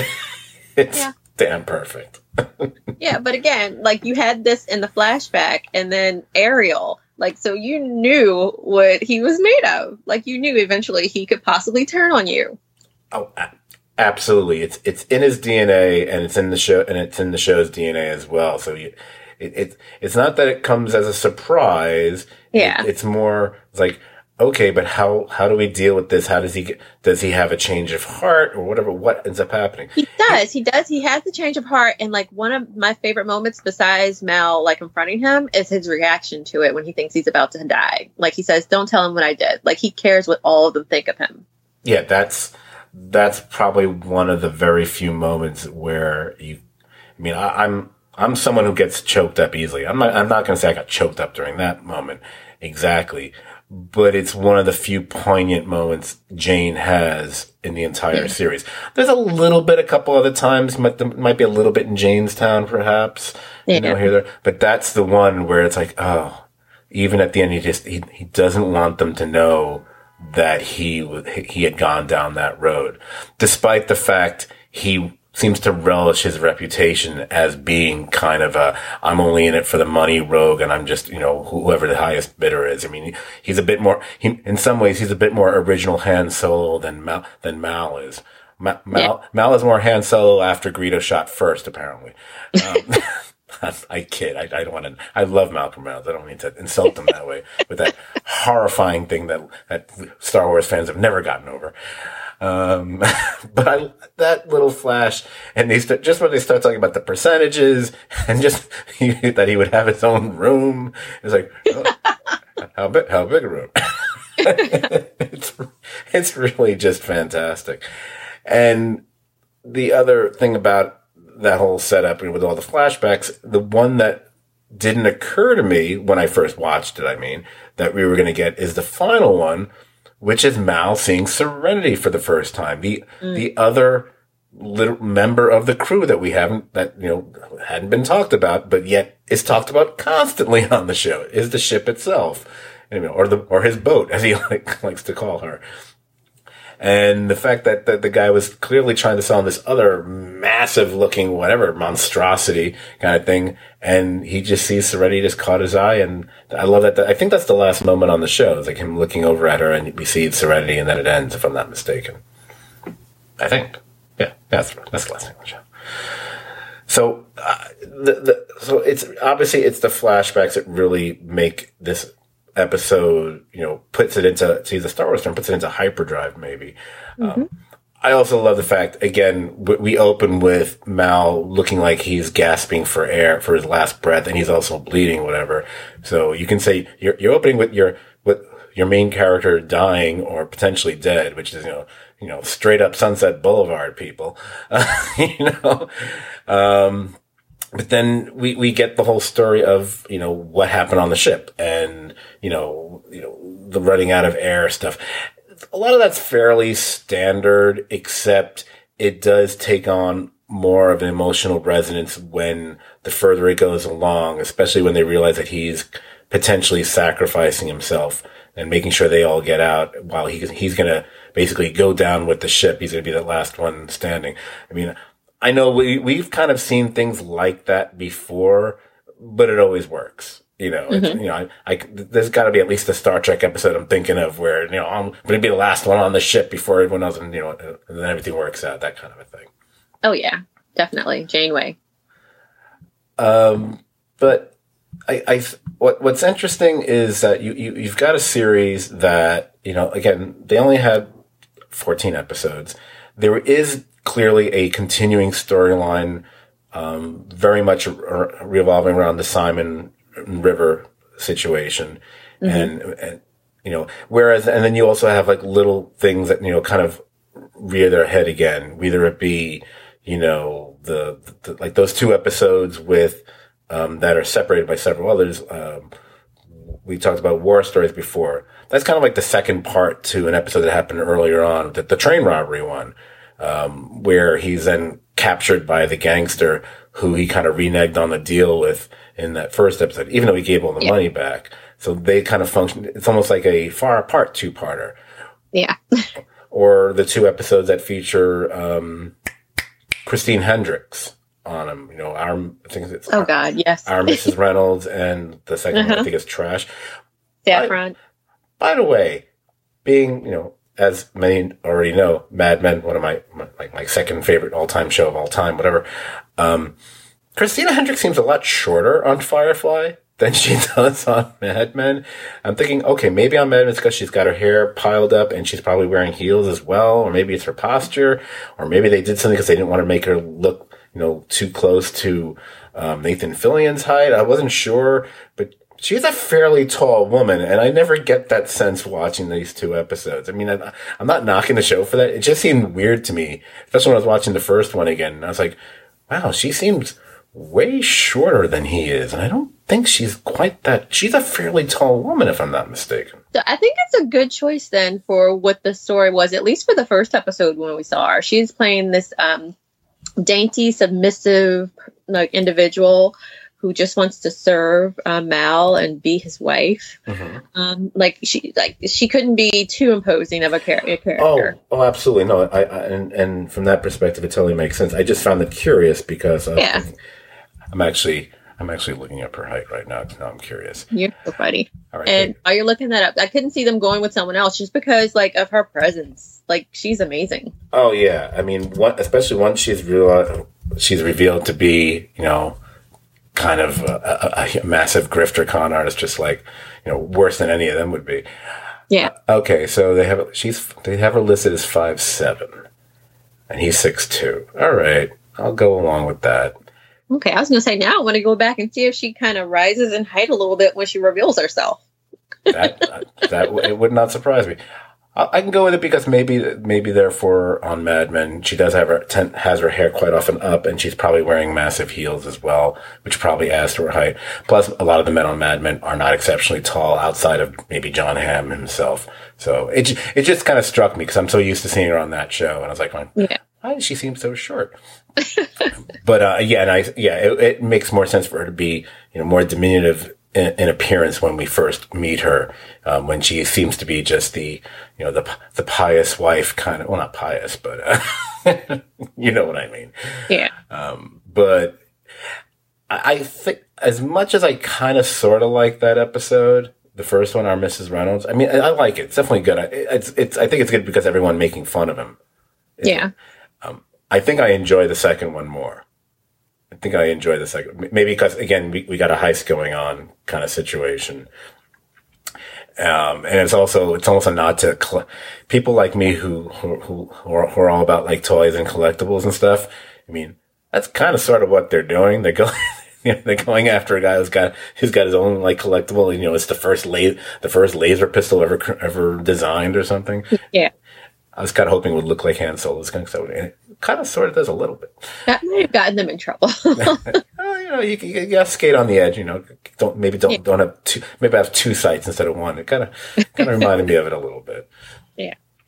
It's yeah. damn perfect. Yeah, but again, like you had this in the flashback and then Ariel. Like, so you knew what he was made of. Like, you knew eventually he could possibly turn on you. Oh, absolutely. It's it's in his D N A, and it's in the show, and it's in the show's D N A as well. So you, it, it it's not that it comes as a surprise. Yeah. It, it's more it's like, okay, but how, how do we deal with this? How does he get, does he have a change of heart or whatever? What ends up happening? He does. He does. He has the change of heart. And like one of my favorite moments besides Mal, like confronting him, is his reaction to it when he thinks he's about to die. Like he says, don't tell him what I did. Like he cares what all of them think of him. Yeah, that's, that's probably one of the very few moments where you, I mean, I, I'm, I'm someone who gets choked up easily. I'm not, I'm not going to say I got choked up during that moment. Exactly. But it's one of the few poignant moments Jane has in the entire mm. series. There's a little bit, a couple other times, might, there might be a little bit in Janestown, perhaps, yeah. you know, here, there. But that's the one where it's like, oh, even at the end, he just, he, he doesn't want them to know that he, he had gone down that road. Despite the fact he seems to relish his reputation as being kind of a, I'm only in it for the money rogue, and I'm just, you know, whoever the highest bidder is. I mean, he's a bit more, he, in some ways, he's a bit more original Han Solo than Mal, than Mal is. Ma, Mal, yeah. Mal is more Han Solo after Greedo shot first, apparently. Um, I kid. I, I don't want to, I love Malcolm Reynolds. I don't mean to insult him that way with that horrifying thing that, that Star Wars fans have never gotten over. Um, but I, that little flash, and they start, just when they start talking about the percentages and just he, that he would have his own room, it's like, oh, how big, how big a room? it's, it's really just fantastic. And the other thing about that whole setup with all the flashbacks, the one that didn't occur to me when I first watched it, I mean, that we were going to get is the final one, which is Mal seeing Serenity for the first time. The, mm. the other little member of the crew that we haven't, that, you know, hadn't been talked about, but yet is talked about constantly on the show, is the ship itself, you know, or the, or his boat, as he like, likes to call her. And the fact that, that the guy was clearly trying to sell him this other massive looking, whatever, monstrosity kind of thing. And he just sees Serenity just caught his eye. And I love that. I think that's the last moment on the show. It's like him looking over at her and we see Serenity and then it ends, if I'm not mistaken. I think. Yeah, that's, that's the last thing on the show. So, uh, the, the, so it's obviously it's the flashbacks that really make this episode, you know, puts it into, to use a Star Wars term, puts it into hyperdrive, maybe. Mm-hmm. Um, I also love the fact, again, we open with Mal looking like he's gasping for air for his last breath, and he's also bleeding, whatever. So you can say you're, you're opening with your, with your main character dying or potentially dead, which is, you know, you know, straight up Sunset Boulevard people, uh, you know, um, but then we, we get the whole story of, you know, what happened on the ship and, you know, you know, the running out of air stuff. a lot of that's fairly standard, except it does take on more of an emotional resonance when the further it goes along, especially when they realize that he's potentially sacrificing himself and making sure they all get out while he, he's going to basically go down with the ship. He's going to be the last one standing. I mean, I know we, we've kind of seen things like that before, but it always works. You know, mm-hmm. you know, I, I there's got to be at least a Star Trek episode I'm thinking of where, you know, I'm going to be the last one on the ship before everyone else, and, you know, and then everything works out, that kind of a thing. Oh, yeah, definitely. Janeway. Um, but I, I, what, what's interesting is that you, you, you've got a series that, you know, again, they only had fourteen episodes. There is clearly a continuing storyline, um, very much re- revolving around the Simon River situation. Mm-hmm. And, and, you know, whereas, and then you also have like little things that, you know, kind of rear their head again, whether it be, you know, the, the like those two episodes with, um, that are separated by several others. Um, we talked about war stories before. That's kind of like the second part to an episode that happened earlier on, the, the train robbery one, um, where he's then captured by the gangster who he kind of reneged on the deal with in that first episode, even though he gave all the yeah. money back. So they kind of function. It's almost like a far apart two-parter. Yeah. Or the two episodes that feature, um, Christine Hendricks on them, you know, our, I think it's, oh our, God, yes. Our Missus Reynolds, and the second uh-huh. one I think is Trash. Saffron. By, by the way, being, you know, as many already know, Mad Men, one of my, my like my second favorite all-time show of all time, whatever. Um, Christina Hendricks seems a lot shorter on Firefly than she does on Mad Men. I'm thinking, okay, maybe on Mad Men it's because she's got her hair piled up and she's probably wearing heels as well, or maybe it's her posture, or maybe they did something because they didn't want to make her look, you know, too close to um, Nathan Fillion's height. I wasn't sure, but she's a fairly tall woman, and I never get that sense watching these two episodes. I mean, I, I'm not knocking the show for that. It just seemed weird to me, especially when I was watching the first one again. And I was like, wow, she seems way shorter than he is, and I don't think she's quite that. She's a fairly tall woman, if I'm not mistaken. So I think it's a good choice then for what the story was, at least for the first episode when we saw her. She's playing this um, dainty, submissive like individual who just wants to serve uh, Mal and be his wife. Mm-hmm. Um, like she, like she couldn't be too imposing of a, char- a character. Oh, oh, absolutely no. I, I and, and from that perspective, it totally makes sense. I just found it curious because uh, yeah. I'm actually, I'm actually looking up her height right now. Now I'm curious. You're so funny. All right, and while you're looking that up, I couldn't see them going with someone else just because, like, of her presence. Like, she's amazing. Oh yeah, I mean, one, especially once she's real, she's revealed to be, you know, kind of a, a, a massive grifter con artist, just like, you know, worse than any of them would be. Yeah. Uh, okay, so they have she's they have her listed as five seven, and he's six two. All right, I'll go along with that. Okay, I was gonna say now I want to go back and see if she kind of rises in height a little bit when she reveals herself. that that it would not surprise me. I can go with it because maybe, maybe therefore on Mad Men, she does have her, ten, has her hair quite often up, and she's probably wearing massive heels as well, which probably adds to her height. Plus, a lot of the men on Mad Men are not exceptionally tall outside of maybe John Hamm himself. So it, it just kind of struck me because I'm so used to seeing her on that show. And I was like, yeah. Why does she seem so short? But, uh, yeah, and I, yeah, it, it makes more sense for her to be, you know, more diminutive in, in appearance when we first meet her, um, when she seems to be just the, you know, the, the pious wife kind of, well, not pious, but, uh, you know what I mean? Yeah. Um, but I, I think as much as I kind of sort of like that episode, the first one, our Missus Reynolds, I mean, I, I like it. It's definitely good. I, it's, it's, I think it's good because everyone making fun of him. Yeah. Um, I think I enjoy the second one more. I think I enjoy the second, maybe because again, we, we got a heist going on kind of situation. Um, and it's also, it's almost a nod to cl- people like me who, who, who, who are, who are all about like toys and collectibles and stuff. I mean, that's kind of sort of what they're doing. They're going, you know, they're going after a guy who's got, who's got his own like collectible. You know, it's the first la- the first laser pistol ever, ever designed or something. Yeah. I was kind of hoping it would look like Han Solo's gun, so it kind of sort of does a little bit. That might have gotten them in trouble. Oh, you know, you, you, you got to skate on the edge. You know, don't maybe don't yeah. don't have two. Maybe have two sights instead of one. It kind of kind of reminded me of it a little bit. Yeah.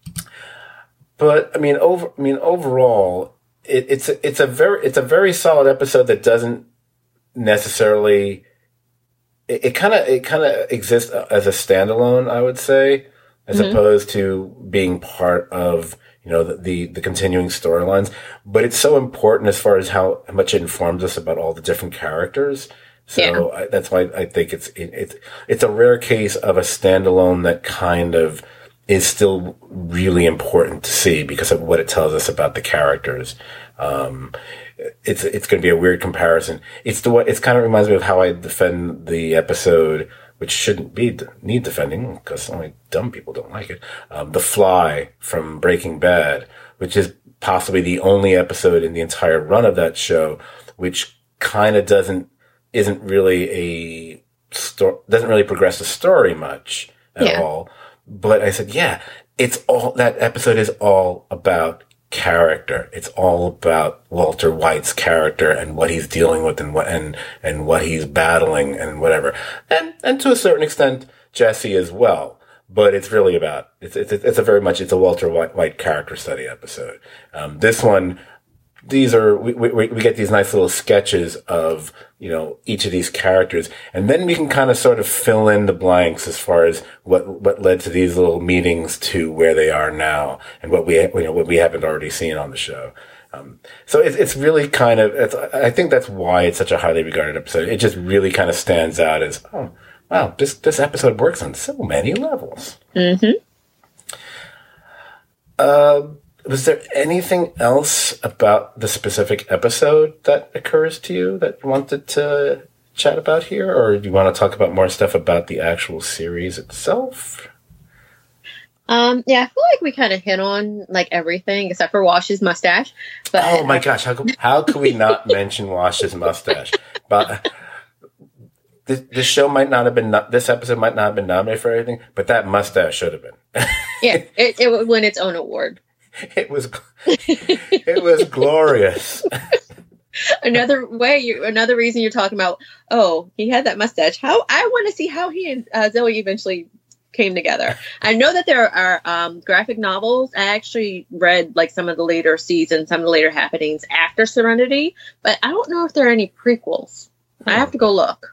but I mean, over I mean, overall, it, it's a, it's a very it's a very solid episode that doesn't necessarily. It kind of it kind of exists as a standalone, I would say, as mm-hmm. opposed to being part of, you know, the, the, the continuing storylines. But it's so important as far as how much it informs us about all the different characters. So yeah. I, that's why I think it's it, it's it's a rare case of a standalone that kind of is still really important to see because of what it tells us about the characters. Um, it's it's going to be a weird comparison. It's the way it's kind of reminds me of how I defend the episode, which shouldn't be need defending because only dumb people don't like it. Um, The Fly from Breaking Bad, which is possibly the only episode in the entire run of that show, which kind of doesn't isn't really a story, doesn't really progress the story much at yeah. all. But I said, yeah, it's all that episode is all about character. It's all about Walter White's character and what he's dealing with and what and and what he's battling and whatever, and and to a certain extent Jesse as well. But it's really about it's it's it's a very much it's a Walter White, White character study episode. Um, this one, these are we, we we get these nice little sketches of, you know, each of these characters, and then we can kind of sort of fill in the blanks as far as what what led to these little meetings to where they are now, and what we you know what we haven't already seen on the show. Um, so it's it's really kind of it's, I think that's why it's such a highly regarded episode. It just really kind of stands out as, oh wow, this this episode works on so many levels. Mm-hmm. Uh, Was there anything else about the specific episode that occurs to you that you wanted to chat about here? Or do you want to talk about more stuff about the actual series itself? Um, yeah, I feel like we kind of hit on like everything except for Wash's mustache. But oh my gosh, how could, how could we not mention Wash's mustache? But this, this show might not have been, this episode might not have been nominated for anything, but that mustache should have been. Yeah, it, it would win its own award. It was, it was glorious. Another way, you, another reason you're talking about, oh, he had that mustache. How I want to see how he and uh, Zoe eventually came together. I know that there are um, graphic novels. I actually read like some of the later seasons, some of the later happenings after Serenity, but I don't know if there are any prequels. Hmm. I have to go look.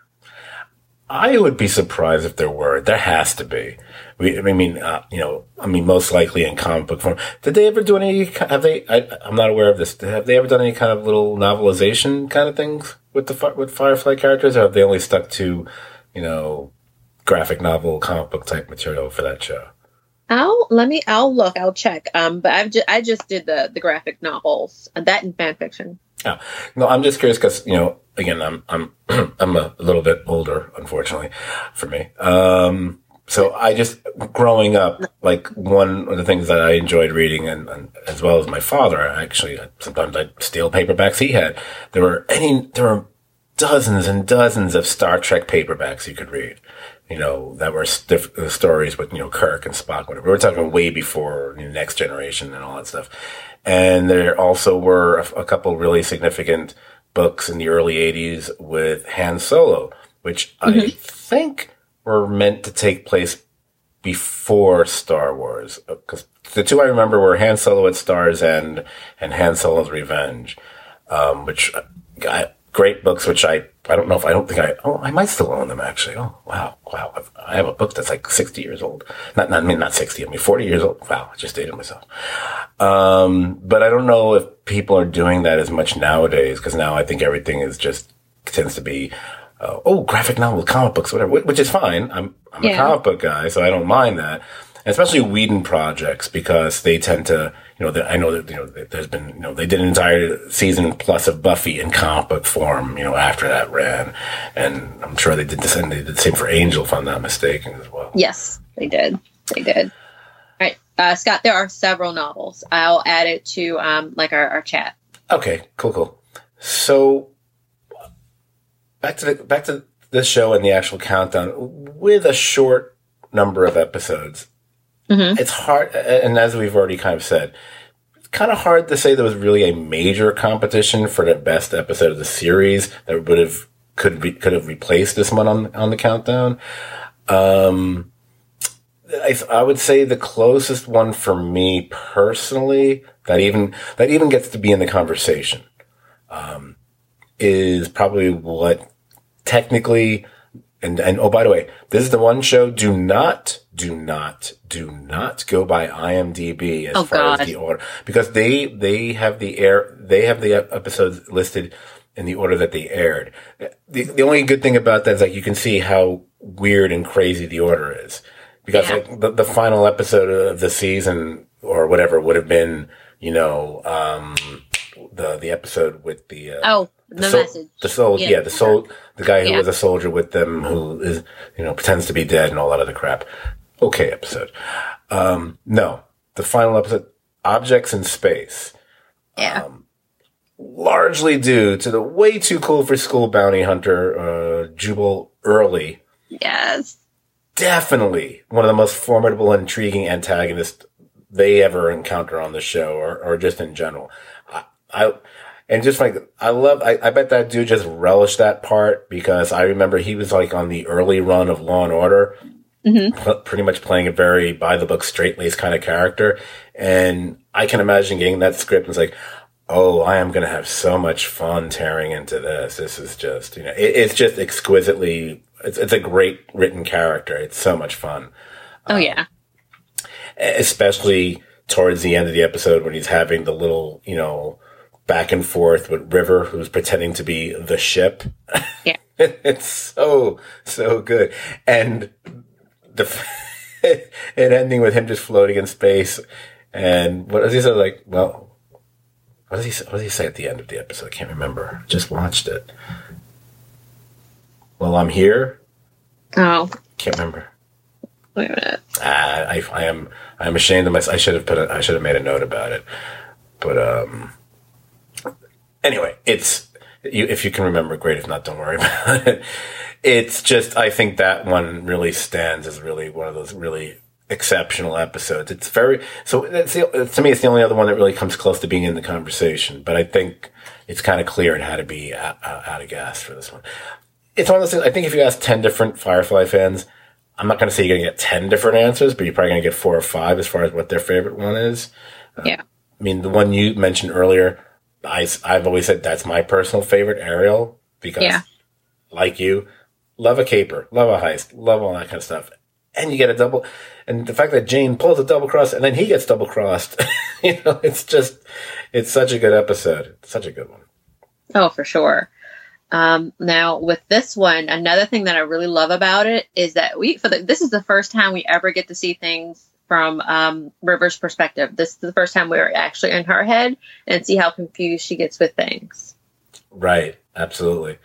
I would be surprised if there were. There has to be. We, I mean, uh, you know, I mean, most likely in comic book form. Did they ever do any? Have they? I, I'm not aware of this. Have they ever done any kind of little novelization kind of things with the with Firefly characters, or have they only stuck to, you know, graphic novel, comic book type material for that show? I'll let me. I'll look. I'll check. Um, but I've ju- I just did the the graphic novels, that and fan fiction. Oh, no, I'm just curious because, you know, again, I'm, I'm, I'm a little bit older, unfortunately for me. Um, so I just, growing up, like one of the things that I enjoyed reading and, and as well as my father, actually, sometimes I'd steal paperbacks he had. There were any, there were dozens and dozens of Star Trek paperbacks you could read, you know, that were stiff, uh, stories with, you know, Kirk and Spock, whatever. We were talking way before, you know, Next Generation and all that stuff. And there also were a, a couple really significant books in the early eighties with Han Solo, which mm-hmm. I think were meant to take place before Star Wars. Because the two I remember were Han Solo at Star's End and Han Solo's Revenge, um, which I, great books, which I, I don't know if I don't think I, oh, I might still own them actually. Oh, wow. Wow. I've, I have a book that's like sixty years old. Not, not, I mean, not sixty, I mean, forty years old. Wow. I just dated myself. Um, but I don't know if people are doing that as much nowadays, because now I think everything is just, tends to be, uh, oh, graphic novel, comic books, whatever, which is fine. I'm, I'm yeah. a comic book guy, so I don't mind that. And especially Whedon projects, because they tend to, you know, I know that, you know, there's been, you know, they did an entire season plus of Buffy in comic book form, you know, after that ran. And I'm sure they did the same, they did the same for Angel, if I'm not mistaken, as well. Yes, they did. They did. All right. Uh, Scott, there are several novels. I'll add it to, um, like our, our chat. Okay, cool, cool. So back to the, back to this show and the actual countdown with a short number of episodes. Mm-hmm. It's hard, and as we've already kind of said, it's kind of hard to say there was really a major competition for the best episode of the series that would have could be, could have replaced this one on on the countdown. Um, I, I would say the closest one for me personally that even that even gets to be in the conversation um, is probably what technically and and oh, by the way, this is the one show. Do not do not do not go by IMDb as oh, far God. as the order, because they they have the air they have the episodes listed in the order that they aired. The the only good thing about that is like you can see how weird and crazy the order is. Because yeah. like the, the final episode of the season or whatever would have been, you know, um, the the episode with the uh, oh the, the sol- message the soul yeah, yeah the soul the guy who yeah. was a soldier with them who is, you know, pretends to be dead and all that other crap. Okay, episode. Um, no, the final episode, Objects in Space. Yeah. Um, largely due to the way too cool for school bounty hunter uh, Jubal Early. Yes. Definitely one of the most formidable, intriguing antagonists they ever encounter on the show, or, or just in general. I, I and just like I love, I, I bet that dude just relished that part, because I remember he was like on the early run of Law and Order, mm-hmm. pl- pretty much playing a very by the book, straight laced kind of character. And I can imagine getting that script and it's like, oh, I am going to have so much fun tearing into this. This is just, you know, it, it's just exquisitely. It's it's a great written character. It's so much fun. Oh, yeah. Um, especially towards the end of the episode when he's having the little, you know, back and forth with River, who's pretending to be the ship. Yeah. It's so, so good. And the it ending with him just floating in space. And what does he say? Like, well, what does he say? What does he say at the end of the episode? I can't remember. Just watched it. Well, I'm here. Oh. Can't remember. Wait a minute. Ah, I, I am. I am ashamed of myself. I should have put. A, I should have made a note about it. But um. Anyway, it's you. If you can remember, great. If not, don't worry about it. It's just. I think that one really stands as really one of those really exceptional episodes. It's very. So it's the, to me, it's the only other one that really comes close to being in the conversation. But I think it's kind of clear it had to be out, out of gas for this one. It's one of those things. I think if you ask ten different Firefly fans, I'm not going to say you're going to get ten different answers, but you're probably going to get four or five as far as what their favorite one is. Yeah. Uh, I mean, the one you mentioned earlier, I, I've always said that's my personal favorite, Ariel, because yeah. like you, love a caper, love a heist, love all that kind of stuff. And you get a double, and the fact that Jane pulls a double cross and then he gets double crossed, you know, it's just, it's such a good episode. It's such a good one. Oh, for sure. Um, now with this one, another thing that I really love about it is that we, for the, this is the first time we ever get to see things from, um, River's perspective. This is the first time we're actually in her head and see how confused she gets with things. Right. Absolutely.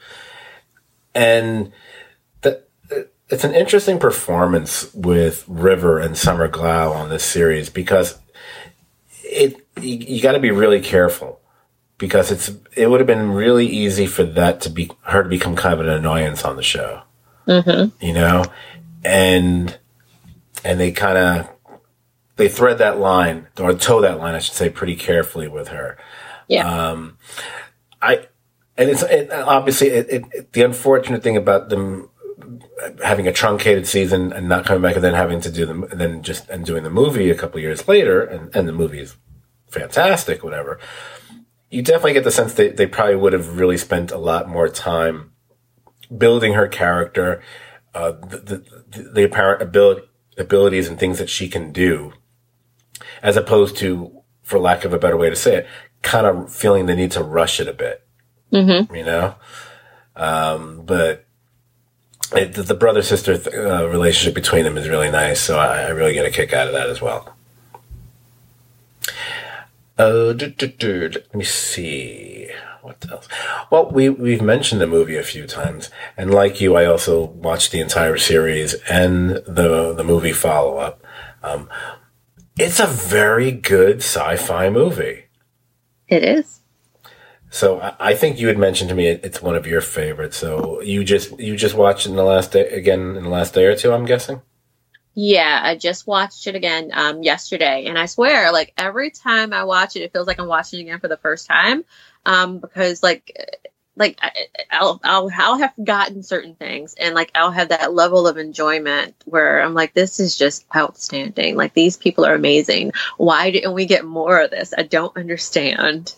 And the, it's an interesting performance with River and Summer Glau on this series, because it, you, you got to be really careful. Because it's it would have been really easy for that to be her to become kind of an annoyance on the show, mm-hmm. you know, and and they kind of they thread that line or toe that line, I should say, pretty carefully with her. Yeah. Um, I and it's it, obviously it, it, it, the unfortunate thing about them having a truncated season and not coming back and then having to do them and then just and doing the movie a couple years later, and, and the movie is fantastic, whatever. You definitely get the sense that they probably would have really spent a lot more time building her character, uh, the, the, the apparent ability, abilities and things that she can do, as opposed to, for lack of a better way to say it, kind of feeling the need to rush it a bit, mm-hmm. you know? Um, but it, the brother-sister uh, relationship between them is really nice, so I, I really get a kick out of that as well. Uh, do, do, do, let me see. What else? Well, we, we've mentioned the movie a few times. And like you, I also watched the entire series and the, the movie follow-up. Um, it's a very good sci-fi movie. It is. So I, I think you had mentioned to me it, it's one of your favorites. So you just, you just watched it in the last day, again, in the last day or two, I'm guessing? Yeah, I just watched it again um, yesterday, and I swear, like, every time I watch it, it feels like I'm watching it again for the first time, um, because, like, like I, I'll, I'll, I'll have forgotten certain things, and like I'll have that level of enjoyment where I'm like, this is just outstanding. Like these people are amazing. Why didn't we get more of this? I don't understand.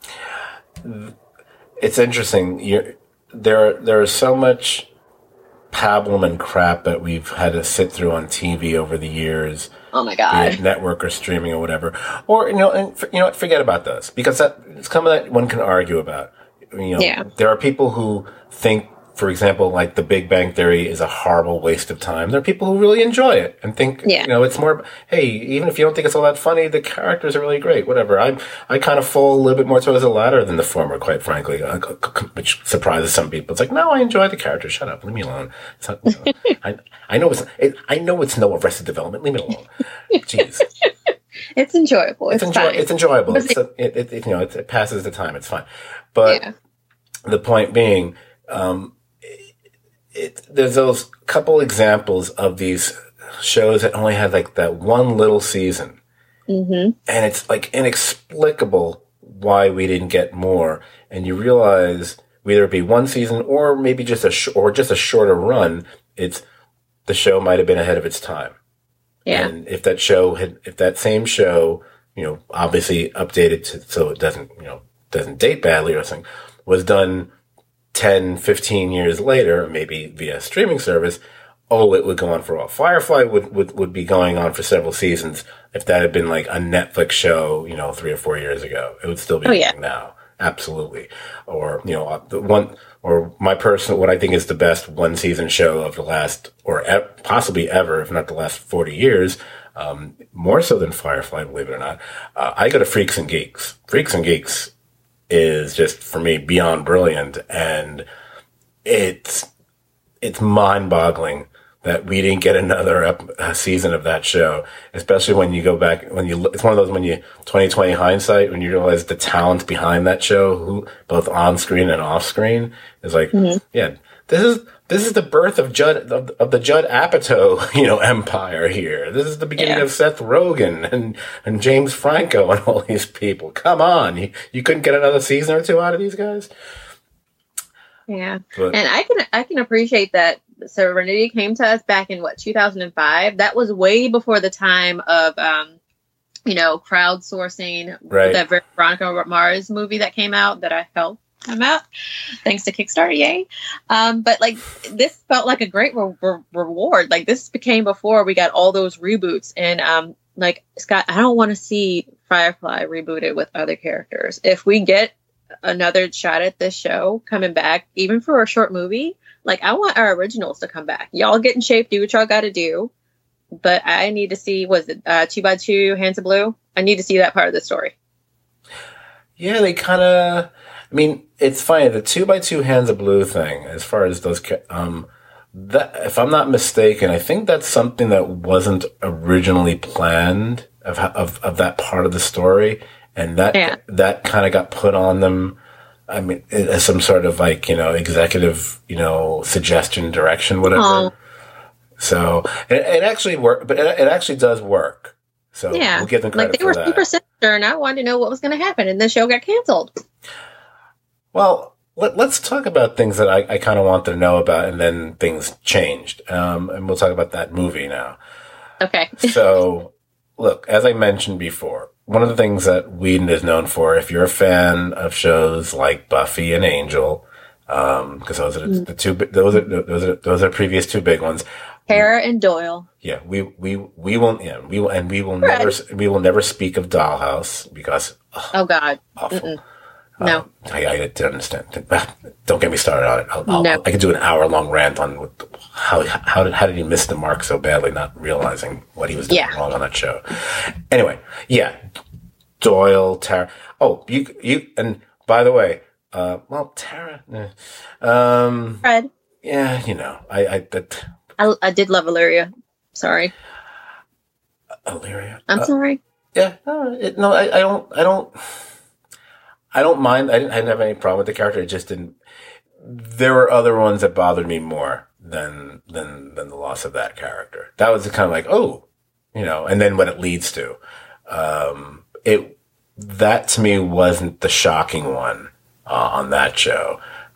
It's interesting. You're, there, there is so much pablum and crap that we've had to sit through on T V over the years. Oh my God. Be it network or streaming or whatever. Or, you know, and you know what, forget about those, because that, it's something that one can argue about. You know, yeah. There are people who think, for example, like The Big Bang Theory is a horrible waste of time. There are people who really enjoy it and think, yeah. you know, it's more, hey, even if you don't think it's all that funny, the characters are really great, whatever. I I kind of fall a little bit more towards the latter than the former, quite frankly, uh, which surprises some people. It's like, no, I enjoy the characters. Shut up. Leave me alone. It's not, you know, I, I know it's, it, I know it's no Arrested Development. Leave me alone. Jeez. It's enjoyable. It's, it's, enjoy- it's enjoyable. It's, it, it, it, you know, it, it passes the time. It's fine. But yeah. The point being, um, it, it, there's those couple examples of these shows that only had like that one little season. Mm-hmm. And it's like inexplicable why we didn't get more. And you realize whether it be one season or maybe just a, sh- or just a shorter run, it's, the show might have been ahead of its time. Yeah. And if that show had, if that same show, you know, obviously updated to, so it doesn't, you know, doesn't date badly or something, was done ten, fifteen years later, maybe via streaming service, oh, it would go on for a while. Firefly would, would, would be going on for several seasons if that had been like a Netflix show, you know, three or four years ago. It would still be oh, yeah. now. Absolutely. Or, you know, the one, or my personal, what I think is the best one season show of the last, or e- possibly ever, if not the last forty years, um, more so than Firefly, believe it or not. Uh, I go to Freaks and Geeks. Freaks and Geeks is just, for me, beyond brilliant. And it's, it's mind boggling that we didn't get another ep- season of that show, especially when you go back, when you look, it's one of those when you, twenty twenty hindsight, when you realize the talent behind that show, who, both on screen and off screen, is like, mm-hmm. yeah, this is, this is the birth of Judd, of, of the Judd Apatow, you know, empire here. This is the beginning yeah. of Seth Rogen and, and James Franco and all these people. Come on. You, you couldn't get another season or two out of these guys? Yeah. But, and I can, I can appreciate that Serenity came to us back in what, two thousand five. That was way before the time of, um, you know, crowdsourcing. Right. That Veronica Mars movie that came out that I helped come out thanks to Kickstarter. Yay. Um, but like, this felt like a great re- re- reward. Like this became before we got all those reboots, and, um, like Scott, I don't want to see Firefly rebooted with other characters. If we get another shot at this show coming back, even for a short movie, like I want our originals to come back. Y'all get in shape, do what y'all got to do. But I need to see, was it uh, two by two Hands of Blue? I need to see that part of the story. Yeah, they kind of, I mean, it's funny, the two by two Hands of Blue thing, as far as those, um, that, if I'm not mistaken, I think that's something that wasn't originally planned of, of, of that part of the story. And that, yeah. that kind of got put on them. I mean, as some sort of like, you know, executive, you know, suggestion, direction, whatever. Oh. So it, it actually worked, but it, it actually does work. So yeah. we'll give them credit like they for were that. super sinister, and I wanted to know what was going to happen, and the show got canceled. Well, let, let's talk about things that I, I kind of wanted to know about, and then things changed. Um, and we'll talk about that movie now. Okay. So, look, as I mentioned before, one of the things that Whedon is known for, if you're a fan of shows like Buffy and Angel, um, because those are the, the two, those are those are those are previous two big ones. Tara and Doyle. Yeah, we we we won't. Yeah, we will, and we will right. never we will never speak of Dollhouse because ugh, oh god, awful. Mm-mm. No, um, I, I didn't understand. Don't get me started on it. I'll, I'll, no. I could do an hour long rant on what, how how did how did he miss the mark so badly, not realizing what he was doing yeah. wrong on that show. Anyway, yeah, Doyle, Tara. Oh, you you and by the way, uh, well, Tara, eh. um, Fred. Yeah, you know, I I that. I, I did love Illyria. Sorry. Illyria. I'm uh, sorry. Yeah. No, it, no I, I don't. I don't. I don't mind. I didn't, I didn't have any problem with the character. It just didn't. There were other ones that bothered me more than than than the loss of that character. That was kind of like, oh, you know. And then what it leads to, um, it that to me wasn't the shocking one uh, on that show.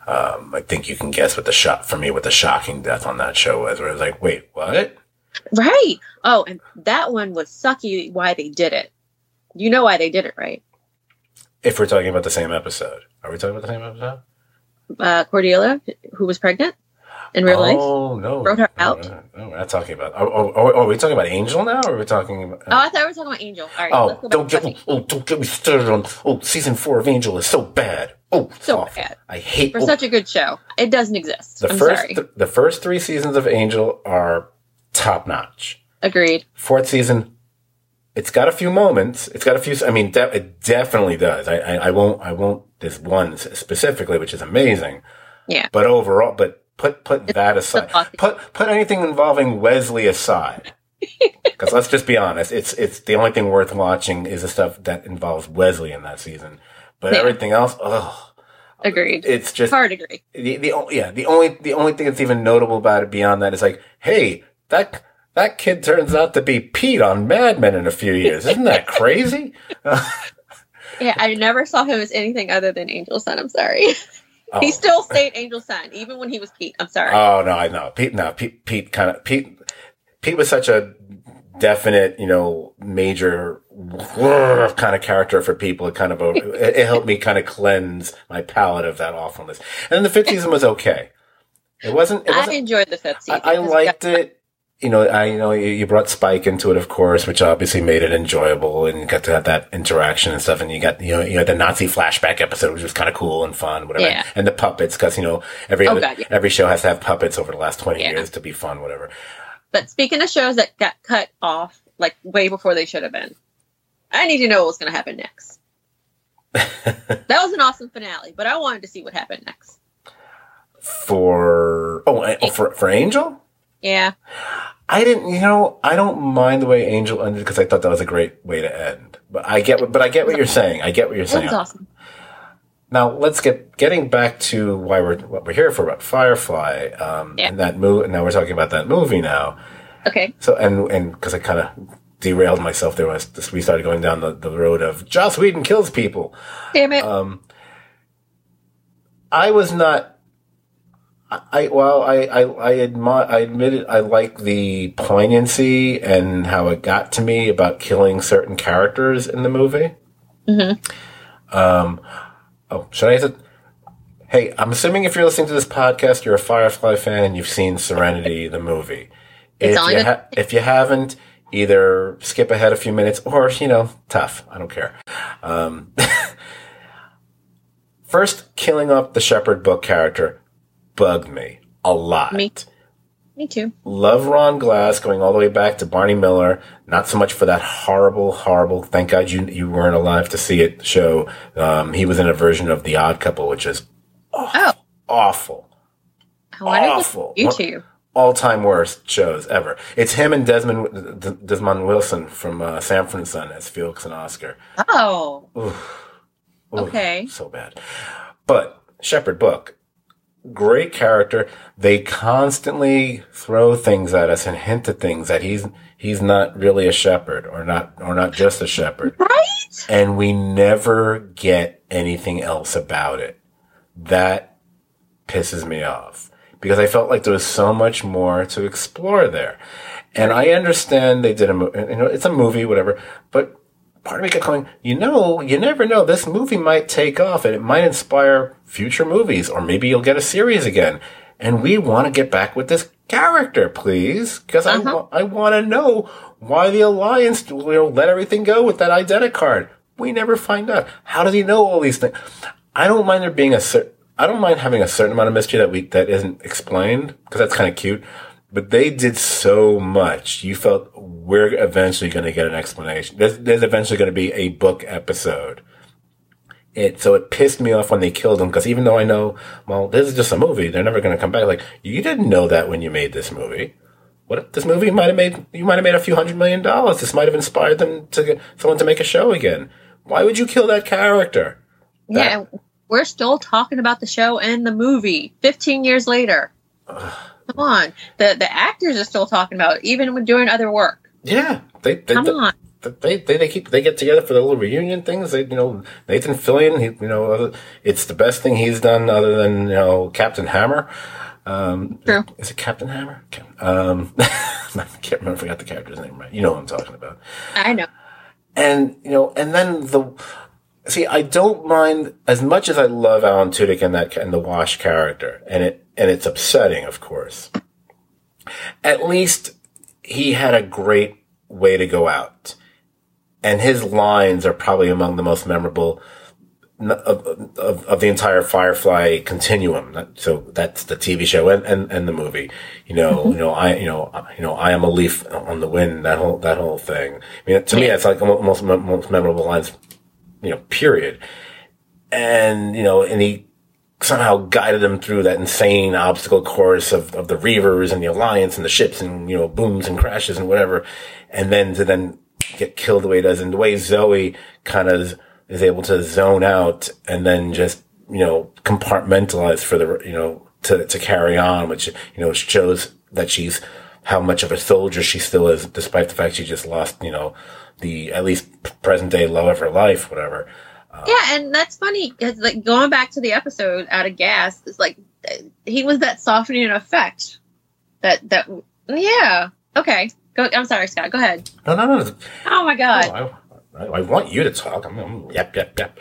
Um, I think you can guess what the shot for me what the shocking death on that show was. Where I was like, wait, what? Right. Oh, and that one was sucky. Why they did it? You know why they did it, right? If we're talking about the same episode, are we talking about the same episode? Uh, Cordelia, who was pregnant in real oh, life. Oh no, wrote her no, out. No, no, we're not talking about. Oh, oh, oh, are we talking about Angel now, or are we talking about? Uh, oh, I thought we were talking about Angel. All right. oh, let's go don't back get to oh, don't get me started on. Oh, season four of Angel is so bad. Oh, so awful. bad. I hate for oh, such a good show. It doesn't exist. the I'm first. sorry. The, the first three seasons of Angel are top notch. Agreed. Fourth season, it's got a few moments. It's got a few. I mean, de- it definitely does. I, I, I won't. I won't. This one specifically, which is amazing. Yeah. But overall, but put put It's that aside. awesome. Put put anything involving Wesley aside. Because let's just be honest, it's it's the only thing worth watching is the stuff that involves Wesley in that season. But Yeah. everything else, ugh. Agreed. It's just Hard agree. the the o- yeah the only the only thing that's even notable about it beyond that is like, hey, that that kid turns out to be Pete on Mad Men in a few years. Isn't that crazy? Yeah, I never saw him as anything other than Angel Son. I'm sorry. Oh. He still stayed Angel Son, even when he was Pete. I'm sorry. Oh no, I know Pete. No, Pete. Pete kind of Pete. Pete was such a definite, you know, major kind of character for people. It kind of it, it helped me kind of cleanse my palate of that awfulness. And then the fifth season was okay. It wasn't. It wasn't I enjoyed the fifth season. I, I liked it. You know, I you know you you brought Spike into it, of course, which obviously made it enjoyable, and you got to have that interaction and stuff. And you got you know you had the Nazi flashback episode, which was kind of cool and fun, whatever. Yeah. And the puppets, because you know every Oh, other, God, yeah. every show has to have puppets over the last twenty Yeah. years to be fun, whatever. But speaking of shows that got cut off like way before they should have been, I need to know what's going to happen next. That was an awesome finale, but I wanted to see what happened next. For oh, oh for for Angel. Yeah. I didn't, you know, I don't mind the way Angel ended because I thought that was a great way to end. But I get, what, but I get what you're saying. I get what you're That saying. was awesome. Now let's get getting back to why we're what we're here for about Firefly. Um, Yeah. and that movie. Now we're talking about that movie now. Okay. So and and because I kind of derailed myself there was we started going down the, the road of Joss Whedon kills people. Damn it. Um, I was not. I well, I I I, admi- I admitted I like the poignancy and how it got to me about killing certain characters in the movie. Mm-hmm. Um, oh, should I? Say, hey, I'm assuming if you're listening to this podcast, you're a Firefly fan and you've seen Serenity, the movie. It's If only you, been- ha- if you haven't, either skip ahead a few minutes or you know, tough. I don't care. Um, first, killing off the Shepherd book character bugged me a lot. Me. Me too. Love Ron Glass going all the way back to Barney Miller. Not so much for that horrible, horrible. Thank God you you weren't alive to see it show. Um, he was in a version of The Odd Couple, which is awful, Oh. awful, I wanted awful. to YouTube. All time worst shows ever. It's him and Desmond D- Desmond Wilson from uh, Sanford and Son as Felix and Oscar. Oh. Oof. Oof, Okay. so bad. But Shepherd book. Great character. They constantly throw things at us and hint at things that he's he's not really a shepherd or not or not just a shepherd. Right? And we never get anything else about it. That pisses me off because I felt like there was so much more to explore there. And I understand they did a movie, you know, it's a movie, whatever, but part of me kept going, you know, you never know. This movie might take off and it might inspire future movies, or maybe you'll get a series again. And we want to get back with this character, please, because Uh-huh. I, wa- I want to know why the Alliance you know, let everything go with that identity card. We never find out. How does he know all these things? I don't mind there being a cer- I don't mind having a certain amount of mystery that we that isn't explained because that's kind of cute. But they did so much. You felt we're eventually going to get an explanation. There's, there's eventually going to be a book episode. It so it pissed me off when they killed him because even though I know, well, this is just a movie, they're never going to come back. Like you didn't know that when you made this movie. What if this movie might have made you might have made a few hundred million dollars? This might have inspired them to get someone to make a show again. Why would you kill that character? That- Yeah. and We're still talking about the show and the movie fifteen years later. Come on. The the actors are still talking about it, even when doing other work. Yeah, they they, Come they, on. they, they, they keep, they get together for the little reunion things. They, you know, Nathan Fillion, he, you know, it's the best thing he's done other than, you know, Captain Hammer. Um, True. Is it Captain Hammer? Um, I can't remember, I forgot the character's name, right? You know what I'm talking about. I know. And, you know, and then the, see, I don't mind, as much as I love Alan Tudyk and that, and the Wash character, and it, and it's upsetting, of course. At least he had a great way to go out. And his lines are probably among the most memorable of, of, of the entire Firefly continuum. So that's the T V show and, and, and the movie. You know, mm-hmm. you know, I, you know, you know, I am a leaf on the wind, that whole, that whole thing. I mean, to me, it's like the most, most memorable lines, you know, period. And, you know, and he somehow guided them through that insane obstacle course of, of the Reavers and the Alliance and the ships and, you know, booms and crashes and whatever. And then to then get killed the way he does, and the way Zoe kind of is able to zone out and then just, you know, compartmentalize for the, you know, to, to carry on, which, you know, shows that she's, how much of a soldier she still is, despite the fact she just lost, you know, the, at least present day love of her life, whatever. Um, yeah. And that's funny because, like, going back to the episode Out of Gas, it's like, he was that softening effect that, that, yeah. Okay. Go, I'm sorry, Scott. Go ahead. No, no, no. Oh my God. No, I, I want you to talk. I'm, I'm yep, yep, yep.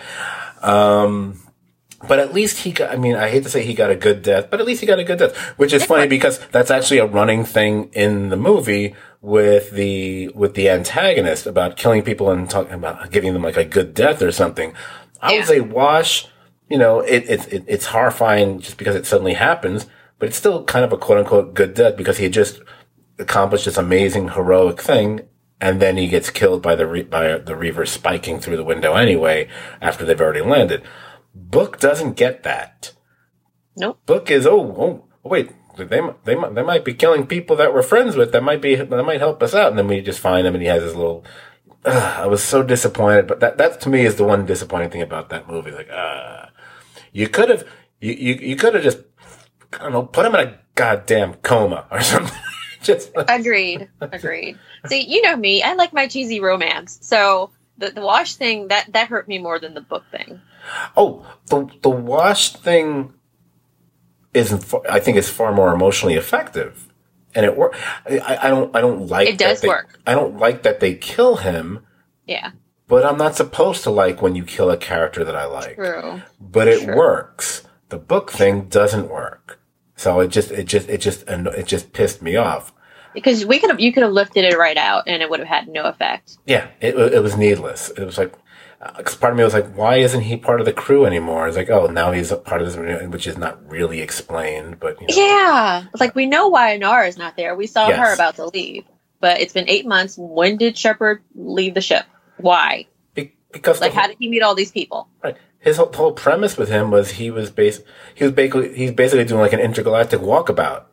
Um, but at least he got, I mean, I hate to say he got a good death, but at least he got a good death, which is funny because that's actually a running thing in the movie with the, with the antagonist about killing people and talking about giving them like a good death or something. I yeah. would say Wash, you know, it, it, it, it's horrifying just because it suddenly happens, but it's still kind of a quote unquote good death because he just accomplished this amazing heroic thing. And then he gets killed by the, re- by the Reaver spiking through the window anyway, after they've already landed. Book doesn't get that. Nope. Book is, oh, oh, wait, they, they, they might be killing people that we're friends with that might be, that might help us out. And then we just find him and he has his little, uh, I was so disappointed, but that, that to me is the one disappointing thing about that movie. Like, uh, you could have, you, you, you could have just, I don't know, put him in a goddamn coma or something. Just agreed. Agreed. See, you know me. I like my cheesy romance. So the the Wash thing that that hurt me more than the book thing. Oh, the the Wash thing isn't. I think it's far more emotionally effective, and it works. I, I don't. I don't like. It does they, work. I don't like that they kill him. Yeah. But I'm not supposed to like when you kill a character that I like. True. But it True. works. The book thing doesn't work. So it just, it just, it just, it just pissed me off. Because we could have, you could have lifted it right out, and it would have had no effect. Yeah, it it was needless. It was like, because part of me was like, why isn't he part of the crew anymore? It's like, oh, now he's a part of this, which is not really explained, but you know. Yeah, it's like we know why Inara is not there. We saw Yes. her about to leave, but it's been eight months. When did Shepard leave the ship? Why? Be- because Like, the, how did he meet all these people? right. His whole, whole premise with him was he was bas- he was basically he's basically doing like an intergalactic walkabout.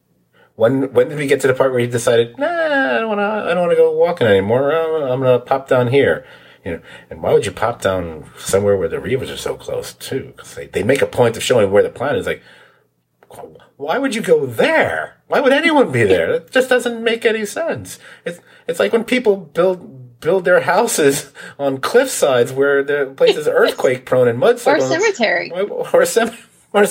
When when did we get to the part where he decided, nah, I don't want to, I don't want to go walking anymore. I'm, I'm going to pop down here, you know. And why would you pop down somewhere where the Reavers are so close too? Because they, they make a point of showing where the planet is. Like, why would you go there? Why would anyone be there? It just doesn't make any sense. It's it's like when people build build their houses on cliff sides where the place is earthquake prone and mudslide. Or cemetery. Or, or a cemetery.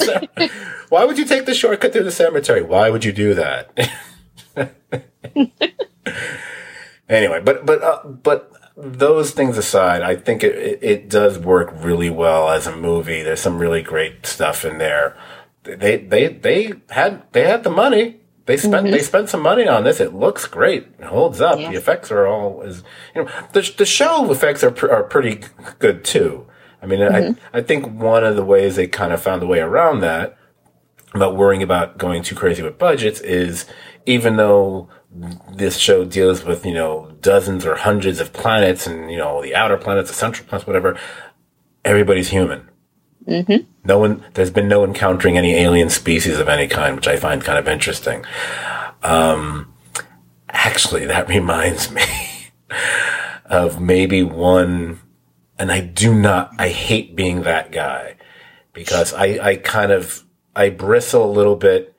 Why would you take the shortcut through the cemetery? Why would you do that? Anyway, but but uh, but those things aside, I think it, it it does work really well as a movie. There's some really great stuff in there. They they they had they had the money. They spent mm-hmm. they spent some money on this. It looks great. It holds up. Yeah. The effects are all is you know the the show effects are pr- are pretty good too. I mean, mm-hmm. I, I think one of the ways they kind of found a way around that, about worrying about going too crazy with budgets, is even though this show deals with, you know, dozens or hundreds of planets and, you know, the outer planets, the central planets, whatever, everybody's human. Mm-hmm. No one, there's been no encountering any alien species of any kind, which I find kind of interesting. Um, actually, that reminds me of maybe one... And I do not, I hate being that guy because I, I kind of, I bristle a little bit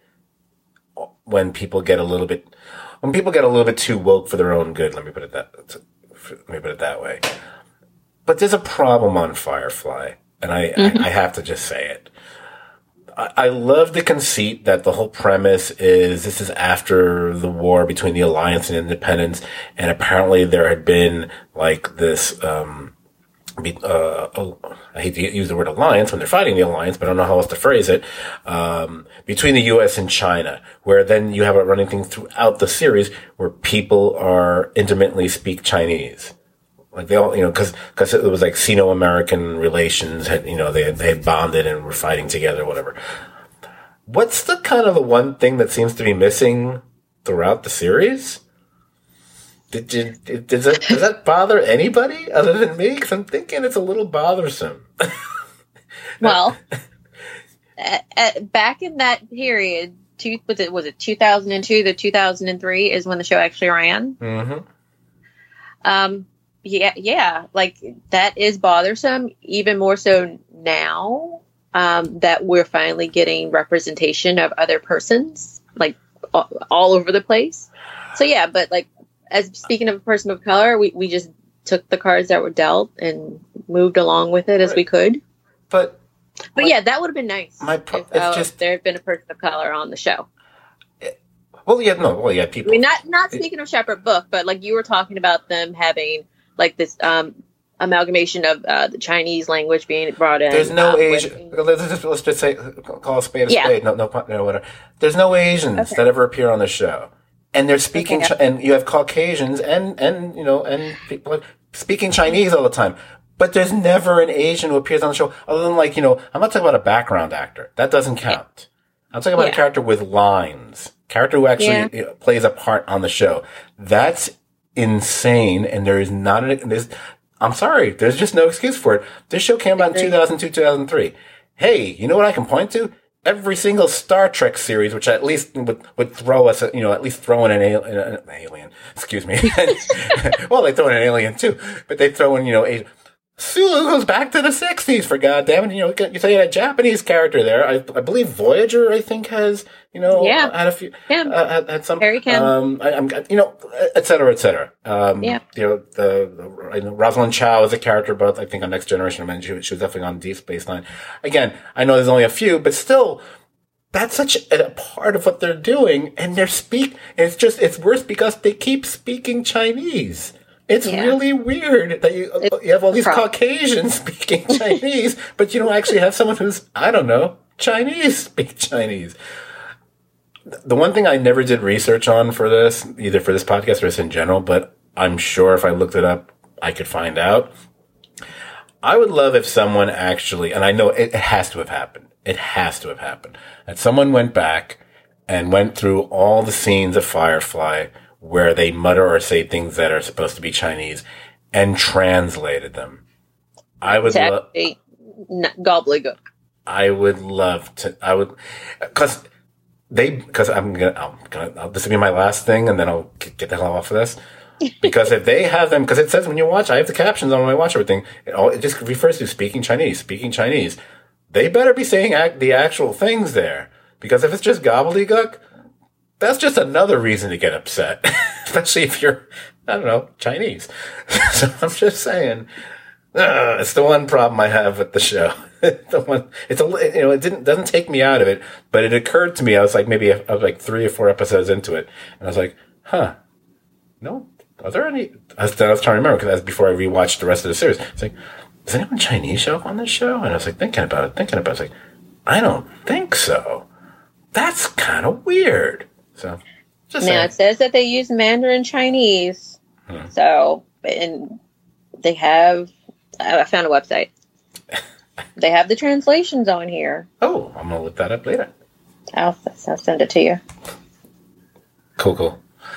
when people get a little bit, when people get a little bit too woke for their own good. Let me put it that, Let me put it that way. But there's a problem on Firefly, and I, mm-hmm. I, I have to just say it. I, I love the conceit that the whole premise is this is after the war between the Alliance and Independence, and apparently there had been like this. Um, uh, oh, I hate to use the word alliance when they're fighting the Alliance, but I don't know how else to phrase it. Um, between the U S and China, where then you have a running thing throughout the series where people are intermittently speak Chinese. Like they all, you know, cause, cause it was like Sino-American relations had, you know, they had, they had bonded and were fighting together, whatever. What's the kind of the one thing that seems to be missing throughout the series? Did you, does that, does that bother anybody other than me? Cause I'm thinking it's a little bothersome. Well, at, at, back in that period, two, was it, was it two thousand two to two thousand three is when the show actually ran. Mm-hmm. Um, Yeah, yeah, like that is bothersome, even more so now um, that we're finally getting representation of other persons, like all, all over the place. So yeah, but like as speaking of a person of color, we, we just took the cards that were dealt and moved along with it as right. we could. But but my, yeah, that would have been nice my pro- if, uh, just, if there had been a person of color on the show. It, well, yeah, no, well, yeah, people. I mean, not not speaking it, of Shepherd Book, but like you were talking about them having. Like this um, amalgamation of uh, the Chinese language being brought in. There's no um, Asian. Let's just, let's just say, call a spade a yeah. spade. No, no, no, whatever. There's no Asians okay. that ever appear on the show, and they're speaking. Okay. Chi- and you have Caucasians and and you know and people speaking Chinese all the time. But there's never an Asian who appears on the show, other than like you know. I'm not talking about a background actor. That doesn't count. Yeah. I'm talking about yeah. a character with lines, character who actually yeah. plays a part on the show. That's insane, and there is not an there's I'm sorry, there's just no excuse for it. This show came out in two thousand two, two thousand three. Hey, you know what I can point to? Every single Star Trek series, which at least would, would throw us, you know, at least throw in an, al- an alien, excuse me. Well, they throw in an alien too, but they throw in, you know, a, Sulu goes back to the sixties, for goddamn it. You know, you say a Japanese character there. I, I believe Voyager, I think, has, you know, yeah. had a few, Kim. uh, had, had some, Harry Kim. um, I, I'm, you know, et cetera, et cetera. Um, yeah. you know, the, the I know Rosalind Chow is a character, both, I think, on Next Generation of Men. She, she was definitely on Deep Space Nine. Again, I know there's only a few, but still, that's such a part of what they're doing, and they're speak, and it's just, it's worse because they keep speaking Chinese. It's yeah. really weird that you it's you have all these problem. Caucasians speaking Chinese, but you don't actually have someone who's, I don't know, Chinese speak Chinese. The one thing I never did research on for this, either for this podcast or just in general, but I'm sure if I looked it up, I could find out. I would love if someone actually, and I know it, it has to have happened, it has to have happened, that someone went back and went through all the scenes of Firefly where they mutter or say things that are supposed to be Chinese and translated them. I would love gobbledygook. I would love to. I would, because they, because I'm gonna, I'm gonna. I'll, this will be my last thing, and then I'll get the hell off of this. Because if they have them, because it says when you watch, I have the captions on when I watch everything. It, all, it just refers to speaking Chinese, speaking Chinese. They better be saying act, the actual things there, because if it's just gobbledygook, that's just another reason to get upset, especially if you're, I don't know, Chinese. So I'm just saying, uh, it's the one problem I have with the show. the one, it's a, you know, it didn't doesn't take me out of it, but it occurred to me. I was like maybe I was like three or four episodes into it, and I was like, huh, no, are there any? I was, I was trying to remember because that was before I rewatched the rest of the series. It's like, does anyone Chinese show up on this show? And I was like thinking about it, thinking about it. I was like, I don't think so. That's kind of weird. So, just now saying. It says that they use Mandarin Chinese. Hmm. So, and they have, I found a website. They have the translations on here. Oh, I'm going to look that up later. I'll, I'll send it to you. Cool, cool.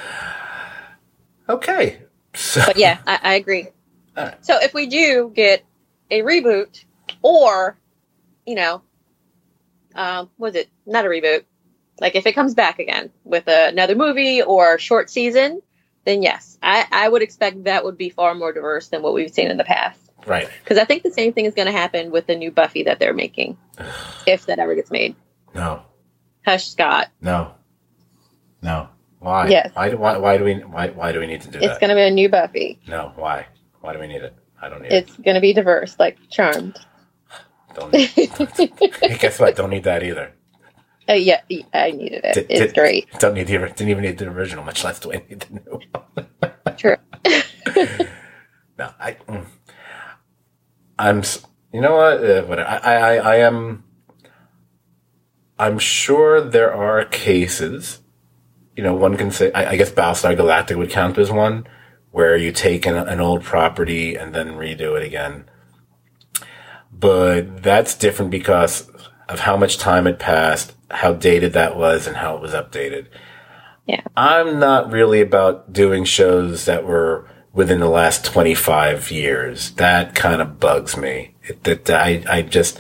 Okay. So, but yeah, I, I agree. Right. So if we do get a reboot or, you know, um, was it not a reboot? Like if it comes back again with another movie or short season, then yes, I, I would expect that would be far more diverse than what we've seen in the past. Right. Because I think the same thing is going to happen with the new Buffy that they're making, if that ever gets made. No. Hush, Scott. No. No. Why? Yes. Why do why, why do we why why do we need to do It's that? going to be a new Buffy. No. Why? Why do we need it? I don't need It's it. going to be diverse, like Charmed. Don't need hey, guess what? Don't need that either. Uh, yeah, I needed it. Did, it's did, great. Don't need the didn't even need the original, much less do I need the new one. True. No, I mm. I'm you know what? Uh, whatever. I, I I am I'm sure there are cases, you know, one can say I, I guess Battlestar Galactica would count as one, where you take an, an old property and then redo it again. But that's different because of how much time had passed, how dated that was, and how it was updated. Yeah. I'm not really about doing shows that were within the last twenty-five years. That kind of bugs me. It, that I, I just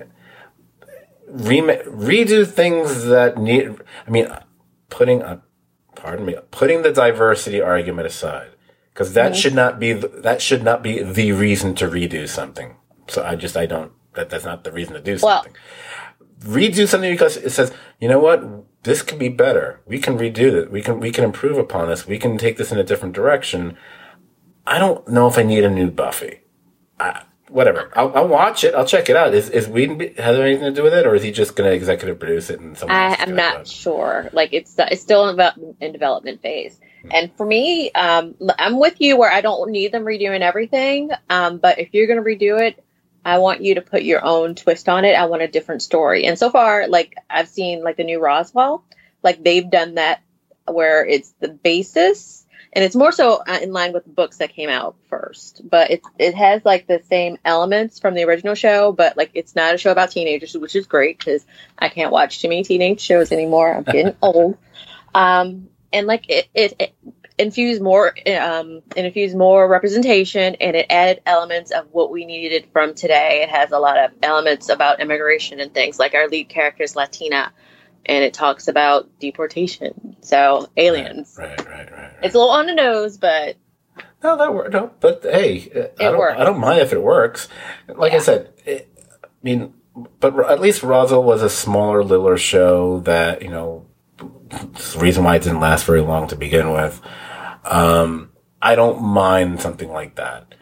re- redo things that need, I mean, putting, uh, pardon me, putting the diversity argument aside, because that mm-hmm. should not be, the, that should not be the reason to redo something. So I just, I don't, that, that's not the reason to do something. Well, redo something because it says, you know what, this could be better. We can redo it. We can, we can improve upon this. We can take this in a different direction. I don't know if I need a new Buffy. I, whatever. I'll, I'll watch it. I'll check it out. Is, is Whedon, has there anything to do with it? Or is he just going to executive produce it and someone else? I am not sure. Like it's, it's still in, in development phase. And for me, um, I'm with you where I don't need them redoing everything. Um, but if you're going to redo it, I want you to put your own twist on it. I want a different story. And so far, like I've seen like the new Roswell, like they've done that where it's the basis and it's more so in line with the books that came out first. But it, it has like the same elements from the original show, but like it's not a show about teenagers, which is great because I can't watch too many teenage shows anymore. I'm getting old. Um, and like it, it, it infused more, um, and infused more representation, and it added elements of what we needed from today. It has a lot of elements about immigration and things. Like our lead character is Latina, and it talks about deportation. So aliens. Right, right, right. right, right. It's a little on the nose, but no, that works. No, but hey, it I don't, works. I don't mind if it works. Like yeah. I said, it, I mean, but at least Roswell was a smaller, littler show that you know. It's the reason why it didn't last very long to begin with. Um, I don't mind something like that.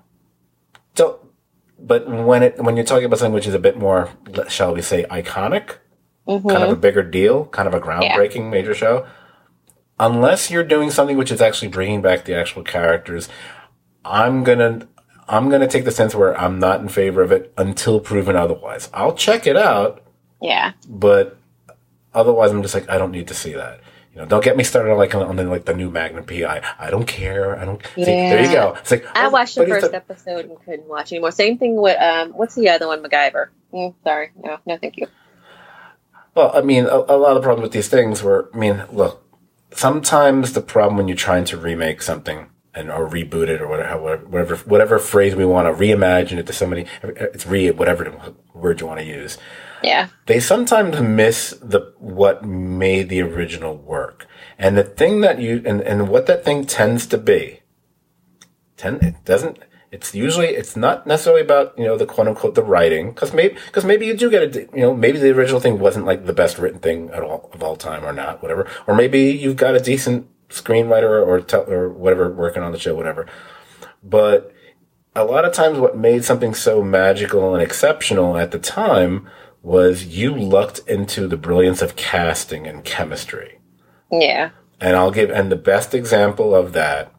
So, but when it when you're talking about something which is a bit more, shall we say, iconic, mm-hmm. kind of a bigger deal, kind of a groundbreaking yeah. major show, unless you're doing something which is actually bringing back the actual characters, I'm gonna I'm gonna take the sense where I'm not in favor of it until proven otherwise. I'll check it out. Yeah, but. Otherwise, I'm just like, I don't need to see that. You know, don't get me started on like on, on the, like the new Magnum P I. I don't care. I don't. Yeah. See, there you go. It's like I oh, watched the first the, episode and couldn't watch anymore. Same thing with um, what's the other one, MacGyver? Mm, sorry, no, no, thank you. Well, I mean, a, a lot of the problems with these things were, I mean, look, sometimes the problem when you're trying to remake something and or reboot it or whatever, whatever, whatever phrase we want to reimagine it to somebody, it's re whatever word you want to use. Yeah. They sometimes miss the what made the original work. And the thing that you and, and what that thing tends to be, tend it doesn't it's usually it's not necessarily about, you know, the quote unquote the writing, because maybe because maybe you do get a you know, maybe the original thing wasn't like the best written thing at all of all time or not, whatever. Or maybe you've got a decent screenwriter or or, te- or whatever working on the show, whatever. But a lot of times what made something so magical and exceptional at the time was you lucked into the brilliance of casting and chemistry. Yeah. And I'll give, and the best example of that,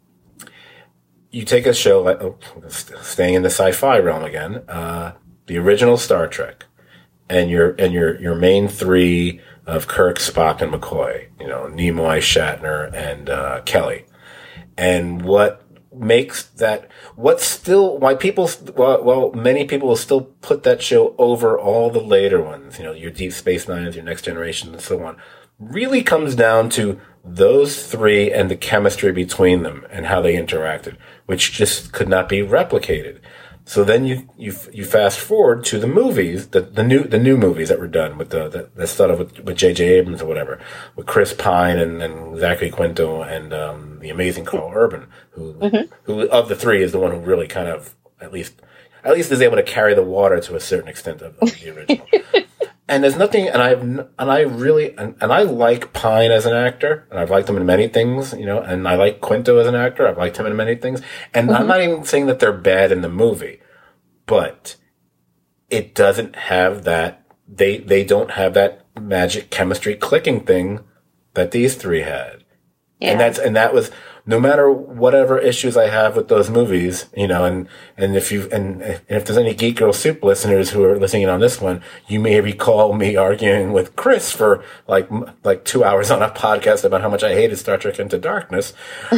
you take a show like, oh, staying in the sci-fi realm again, uh, the original Star Trek, and your, and your, your main three of Kirk, Spock, and McCoy, you know, Nimoy, Shatner, and, uh, Kelly. And what makes that what's still why people well, well many people will still put that show over all the later ones, you know, your Deep Space Nines, your Next Generation, and so on, really comes down to those three and the chemistry between them and how they interacted, which just could not be replicated. So then you you you fast forward to the movies, the the new the new movies that were done with the the, the stuff with with J J Abrams or whatever, with Chris Pine and, and Zachary Quinto and um, the amazing Carl Urban, who mm-hmm. who of the three is the one who really kind of at least at least is able to carry the water to a certain extent of, of the original. And there's nothing, and I've, and I really, and, and I like Pine as an actor, and I've liked him in many things, you know, and I like Quinto as an actor. I've liked him in many things. And mm-hmm. I'm not even saying that they're bad in the movie, but it doesn't have that, they, they don't have that magic chemistry clicking thing that these three had. Yeah. And that's, and that was, no matter whatever issues I have with those movies, you know, and, and if you, and, and if there's any Geek Girl Soup listeners who are listening on this one, you may recall me arguing with Chris for like, like two hours on a podcast about how much I hated Star Trek Into Darkness.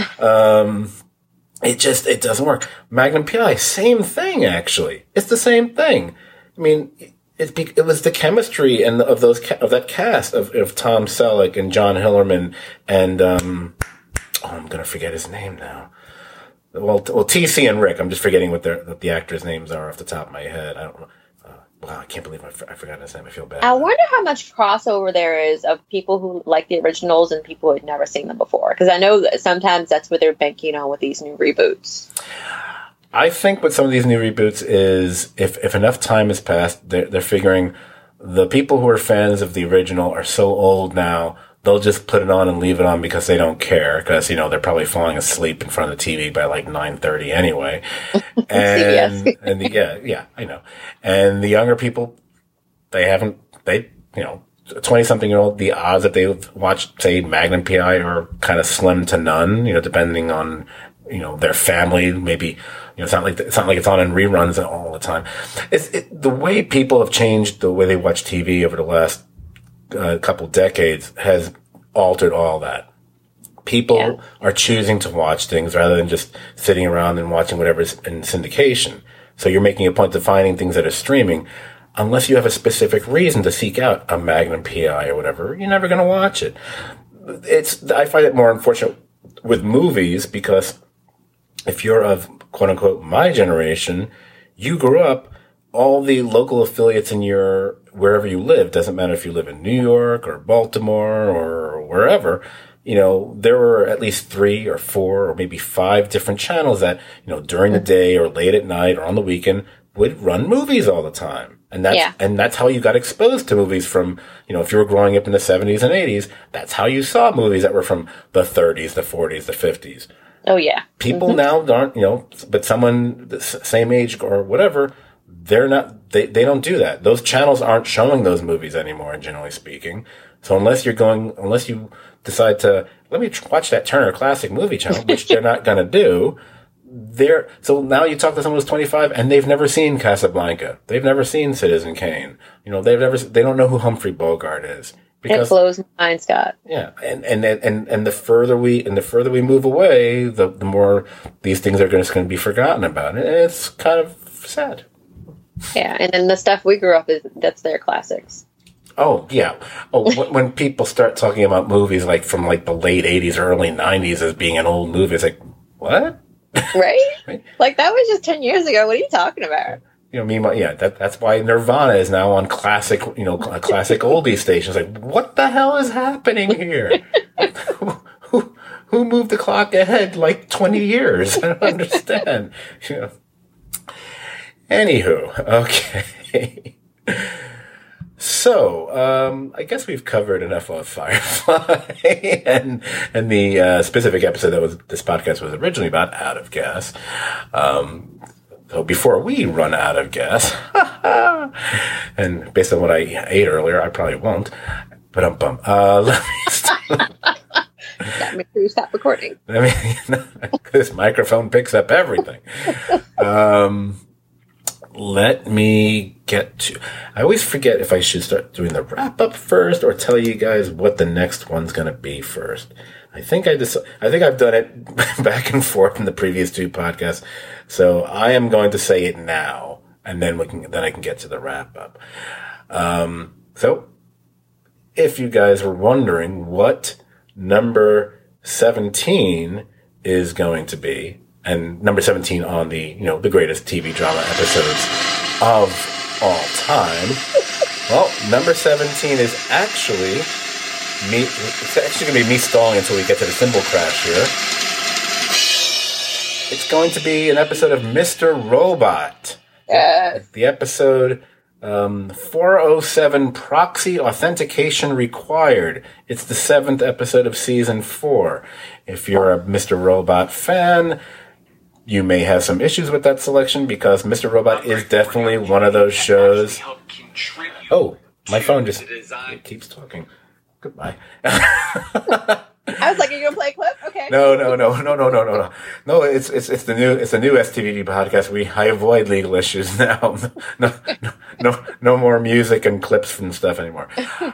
um, it just, it doesn't work. Magnum P I, same thing, actually. It's the same thing. I mean, it, it was the chemistry and of those, of that cast of, of Tom Selleck and John Hillerman and, um, oh, I'm going to forget his name now. Well, well, T C and Rick. I'm just forgetting what their what the actors' names are off the top of my head. I don't know. Uh, wow, I can't believe I, f- I forgot his name. I feel bad. I wonder how much crossover there is of people who like the originals and people who had never seen them before. Because I know that sometimes that's what they're banking on with these new reboots. I think with some of these new reboots is if, if enough time has passed, they're, they're figuring the people who are fans of the original are so old now, they'll just put it on and leave it on because they don't care. Because, you know, they're probably falling asleep in front of the T V by like nine thirty anyway. And, and the, yeah, yeah, I know. And the younger people, they haven't, they, you know, twenty something year old, the odds that they've watched, say, Magnum P I are kind of slim to none, you know, depending on, you know, their family. Maybe, you know, it's not like, it's not like it's on in reruns all the time. It's, it, the way people have changed the way they watch T V over the last a couple decades has altered all that. People yeah. are choosing to watch things rather than just sitting around and watching whatever's in syndication. So you're making a point of finding things that are streaming. Unless you have a specific reason to seek out a Magnum P I or whatever, you're never going to watch it. It's, I find it more unfortunate with movies because if you're of quote unquote my generation, you grew up, all the local affiliates in your, wherever you live, doesn't matter if you live in New York or Baltimore or wherever, you know, there were at least three or four or maybe five different channels that, you know, during the day or late at night or on the weekend would run movies all the time. And that's, yeah. and that's how you got exposed to movies from, you know, if you were growing up in the seventies and eighties, that's how you saw movies that were from the thirties, the forties, the fifties. Oh, yeah. People mm-hmm. now aren't, you know, but someone the same age or whatever, they're not, they, they don't do that. Those channels aren't showing those movies anymore, generally speaking. So unless you're going, unless you decide to, let me watch that Turner Classic Movie Channel, which they're not going to do, they're, so now you talk to someone who's twenty-five and they've never seen Casablanca. They've never seen Citizen Kane. You know, they've never, they don't know who Humphrey Bogart is. Because, it blows my mind, Scott. Yeah. And, and, and, and the further we, and the further we move away, the, the more these things are just going to be forgotten about. And it's kind of sad. Yeah, and then the stuff we grew up is that's their classics. Oh yeah. Oh, when, when people start talking about movies like from like the late eighties, early nineties as being an old movie, it's like what? Right? Right? Like that was just ten years ago. What are you talking about? You know, meanwhile, yeah, that that's why Nirvana is now on classic, you know, classic oldie stations. Like, what the hell is happening here? who, who who moved the clock ahead like twenty years? I don't understand. You know. Anywho, okay. So, um, I guess we've covered enough of Firefly and and the uh, specific episode that was this podcast was originally about, Out of Gas. Um, so before we run out of gas, and based on what I ate earlier, I probably won't. But um, bum. Uh, let me stop. Make sure you stop recording. I mean, this microphone picks up everything. Um. Let me get to, I always forget if I should start doing the wrap up first or tell you guys what the next one's going to be first. I think I just, I think I've done it back and forth in the previous two podcasts. So I am going to say it now and then we can, then I can get to the wrap up. Um, so if you guys were wondering what number seventeen is going to be, and number seventeen on the, you know, the greatest T V drama episodes of all time. Well, number seventeen is actually me. It's actually going to be me stalling until we get to the cymbal crash here. It's going to be an episode of Mister Robot. Yes. The episode Um, four oh seven Proxy Authentication Required. It's the seventh episode of season four. If you're a Mister Robot fan, you may have some issues with that selection because Mister Robot is definitely one of those shows. Oh, my phone just it keeps talking. Goodbye. I was like, "Are you gonna play a clip?" Okay. No, no, no, no, no, no, no, no. No, it's it's it's the new it's the new S T V D podcast. We I avoid legal issues now. No, no, no, no more music and clips from stuff anymore.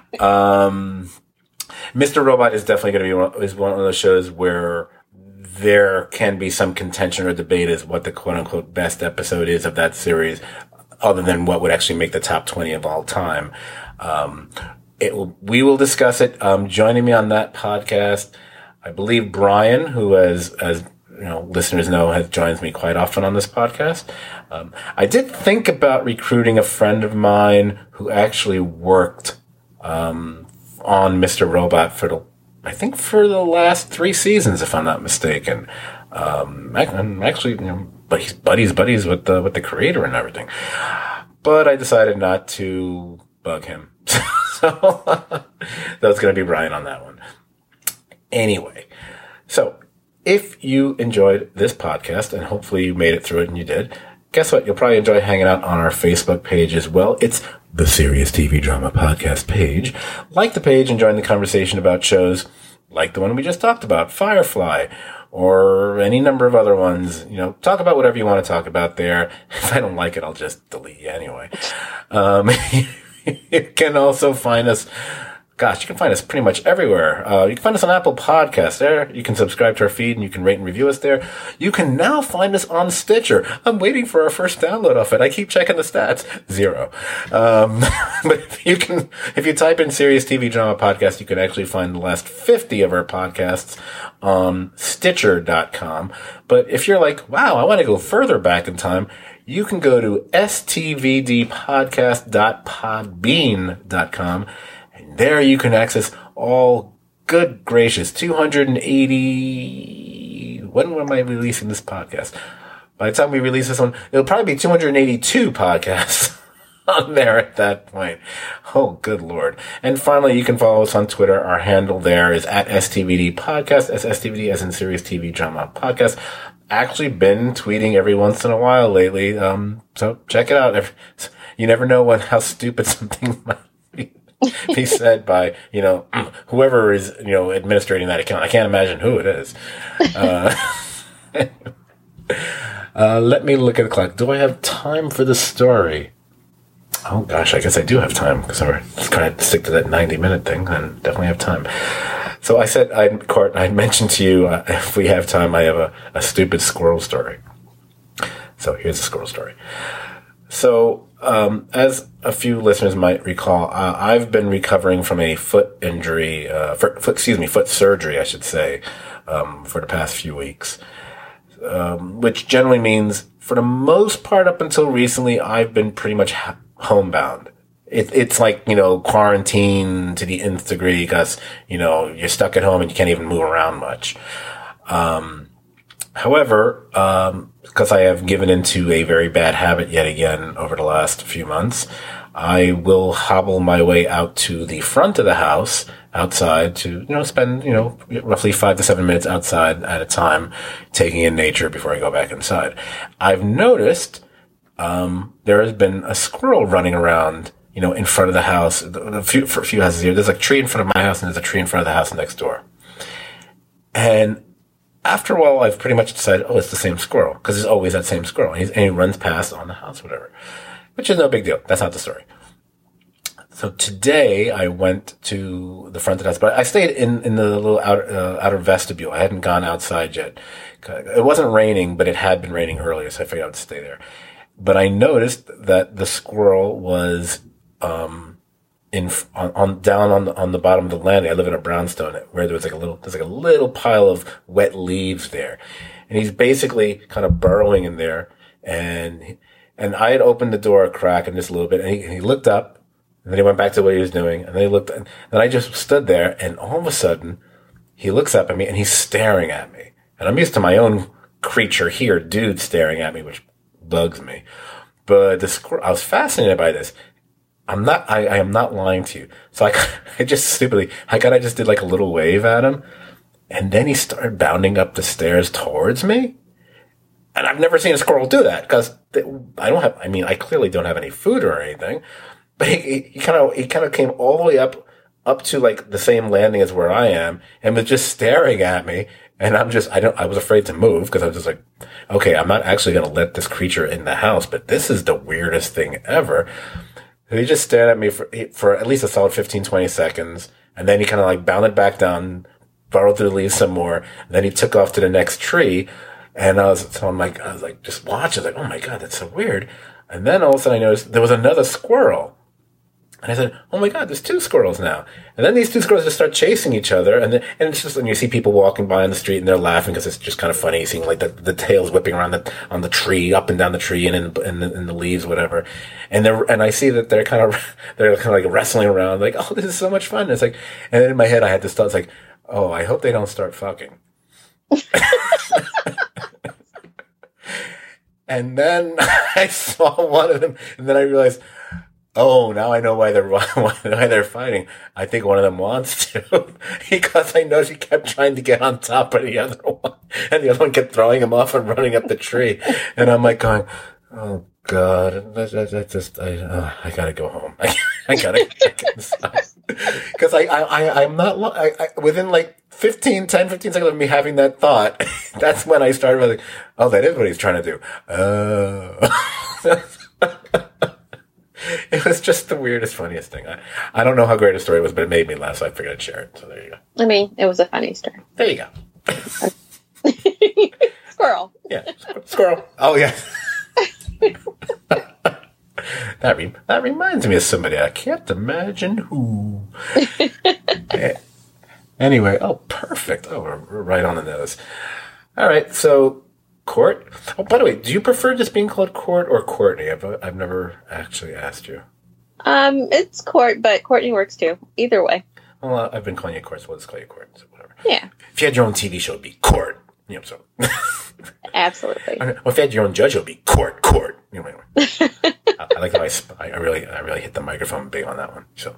Um, Mister Robot is definitely going to be one, is one of those shows where there can be some contention or debate as what the quote unquote best episode is of that series, other than what would actually make the top twenty of all time. Um, It will, we will discuss it. Um, joining me on that podcast, I believe Brian, who as, as, you know, listeners know, has joins me quite often on this podcast. Um, I did think about recruiting a friend of mine who actually worked, um, on Mister Robot for the, I think for the last three seasons, if I'm not mistaken. Um, I'm actually, you know, but he's buddies, buddies with the, with the creator and everything. But I decided not to bug him. So that's going to be Brian on that one. Anyway, so if you enjoyed this podcast, and hopefully you made it through it and you did, guess what? You'll probably enjoy hanging out on our Facebook page as well. It's the Serious T V Drama Podcast page. Like the page and join the conversation about shows like the one we just talked about, Firefly, or any number of other ones. You know, talk about whatever you want to talk about there. If I don't like it, I'll just delete you anyway. Um, You can also find us, gosh, you can find us pretty much everywhere. Uh, you can find us on Apple Podcasts there. You can subscribe to our feed and you can rate and review us there. You can now find us on Stitcher. I'm waiting for our first download off it. I keep checking the stats. Zero. Um, but if you can, if you type in Serious T V Drama Podcast, you can actually find the last fifty of our podcasts on Stitcher dot com. But if you're like, wow, I want to go further back in time, you can go to S T V D podcast dot podbean dot com, and there you can access all, good gracious, two hundred eighty, when am I releasing this podcast? By the time we release this one, it'll probably be two hundred eighty-two podcasts on there at that point. Oh, good Lord. And finally, you can follow us on Twitter. Our handle there is at S T V D podcast, as S T V D as in Serious T V Drama Podcast. Actually been tweeting every once in a while lately. Um, so check it out. You never know what, how stupid something might be, be said by, you know, whoever is, you know, administrating that account. I can't imagine who it is. Uh, uh, let me look at the clock. Do I have time for the story? Oh gosh, I guess I do have time because I'm trying to stick to that ninety minute thing and definitely have time. So I said, I'd, Court, I'd mentioned to you, uh, if we have time, I have a, a stupid squirrel story. So here's a squirrel story. So, um, as a few listeners might recall, uh, I've been recovering from a foot injury, uh, for, foot, excuse me, foot surgery, I should say, um, for the past few weeks. Um, which generally means, for the most part up until recently, I've been pretty much ha- homebound. It, it's like, you know, quarantine to the nth degree because, you know, you're stuck at home and you can't even move around much. Um, however, um, because I have given into a very bad habit yet again over the last few months, I will hobble my way out to the front of the house outside to, you know, spend, you know, roughly five to seven minutes outside at a time taking in nature before I go back inside. I've noticed, um, there has been a squirrel running around, you know, in front of the house. A few, for a few houses here, there's a tree in front of my house and there's a tree in front of the house next door. And after a while, I've pretty much decided, oh, it's the same squirrel because there's always that same squirrel. And, he's, and he runs past on the house, whatever, which is no big deal. That's not the story. So today I went to the front of the house, but I stayed in, in the little outer, uh, outer vestibule. I hadn't gone outside yet. It wasn't raining, but it had been raining earlier, so I figured I would stay there. But I noticed that the squirrel was, um, in, on, on, down on the, on the bottom of the landing. I live in a brownstone where there was like a little, there's like a little pile of wet leaves there. And he's basically kind of burrowing in there. And, and I had opened the door a crack in just a little bit and he, he looked up. And then he went back to what he was doing. And then he looked, and then I just stood there. And all of a sudden, he looks up at me and he's staring at me. And I'm used to my own creature here, dude, staring at me, which bugs me. But the squirrel, I was fascinated by this. I'm not, I, I am not lying to you. So I, I just stupidly, I kind of just did like a little wave at him. And then he started bounding up the stairs towards me. And I've never seen a squirrel do that because I don't have, I mean, I clearly don't have any food or anything. But he, he kind of, he kind of came all the way up, up to like the same landing as where I am and was just staring at me. And I'm just, I don't, I was afraid to move because I was just like, okay, I'm not actually going to let this creature in the house, but this is the weirdest thing ever. He just stared at me for, for at least a solid fifteen, twenty seconds. And then he kind of like bounded back down, burrowed through the leaves some more. And then he took off to the next tree. And I was, so I'm like, I was like, just watch. I was like, oh my God, that's so weird. And then all of a sudden I noticed there was another squirrel. And I said, oh my God, there's two squirrels now. And then these two squirrels just start chasing each other. And then, and it's just, and you see people walking by on the street and they're laughing because it's just kind of funny seeing like the, the tails whipping around the, on the tree, up and down the tree and in, in, the, in the leaves, whatever. And they're, and I see that they're kind of, they're kind of like wrestling around like, oh, this is so much fun. And it's like, and then in my head I had to start, it's like, oh, I hope they don't start fucking. And then I saw one of them and then I realized, oh, now I know why they're why they're fighting. I think one of them wants to because I know she kept trying to get on top of the other one, and the other one kept throwing him off and running up the tree. And I'm like going, "Oh God, that, that, that just I uh, I gotta go home. I, I gotta because I, I I I'm not I, I, within like fifteen, ten, fifteen seconds of me having that thought. That's when I started like, oh, that is what he's trying to do. Oh. It was just the weirdest, funniest thing. I, I don't know how great a story it was, but it made me laugh, so I figured I'd share it. So there you go. I mean, it was a funny story. There you go. Squirrel. Yeah, squirrel. Oh, yeah. that, re- that reminds me of somebody. I can't imagine who. Anyway, oh, perfect. Oh, we're, we're right on the nose. All right, so... Court? Oh, by the way, do you prefer just being called Court or Courtney? I've I've never actually asked you. Um, it's Court, but Courtney works too. Either way. Well, uh, I've been calling you Court, so we'll just call you Court. So whatever. Yeah. If you had your own T V show, it'd be Court. You know, so. Absolutely. Well, if you had your own judge, it would be Court, Court. You know, anyway. I, I like how I, I really, I really hit the microphone big on that one. So.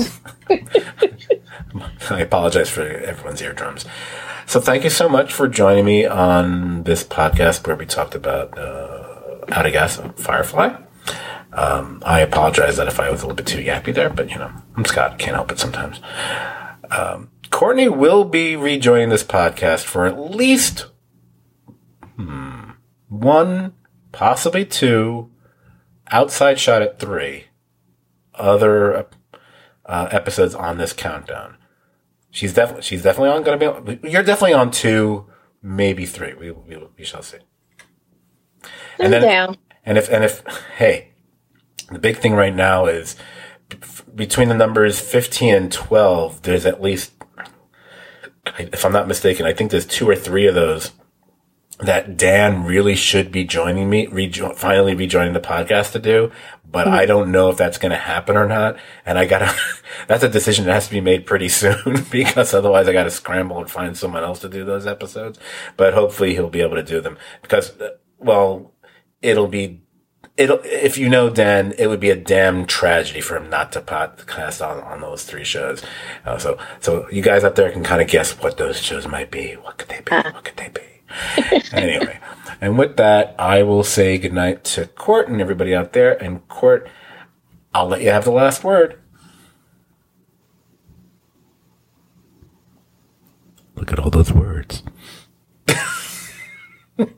I apologize for everyone's eardrums. So thank you so much for joining me on this podcast where we talked about uh, Out of Gas Firefly. Um, I apologize that if I was a little bit too yappy there, but, you know, I'm Scott. Can't help it sometimes. Um, Courtney will be rejoining this podcast for at least hmm, one, possibly two, outside shot at three other uh, episodes on this countdown. She's definitely she's definitely on going to be on. You're definitely on two, maybe three. We we, we shall see. I'm and then, down. And if and if hey, the big thing right now is between the numbers fifteen and twelve. There's at least, if I'm not mistaken, I think there's two or three of those that Dan really should be joining me, rejo- finally rejoining the podcast to do, but mm-hmm. I don't know if that's going to happen or not. And I gotta, that's a decision that has to be made pretty soon because otherwise I gotta scramble and find someone else to do those episodes. But hopefully he'll be able to do them because, well, it'll be, it'll, if you know Dan, it would be a damn tragedy for him not to podcast on, on those three shows. Uh, so, so you guys up there can kind of guess what those shows might be. What could they be? What could they be? Anyway, and with that, I will say goodnight to Court and everybody out there. And Court, I'll let you have the last word. Look at all those words. That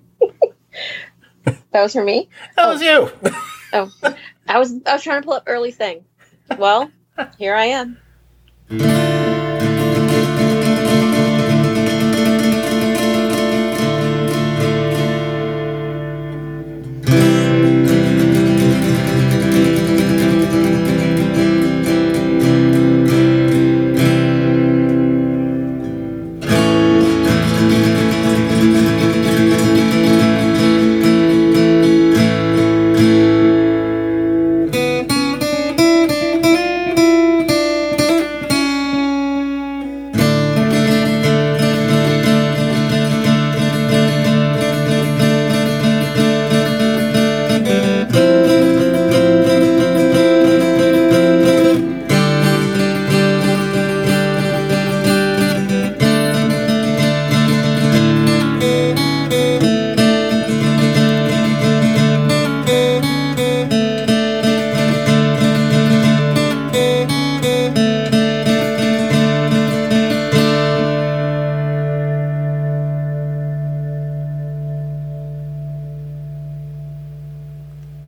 was for me? That was you. Oh, I was I was trying to pull up early thing. Well, here I am.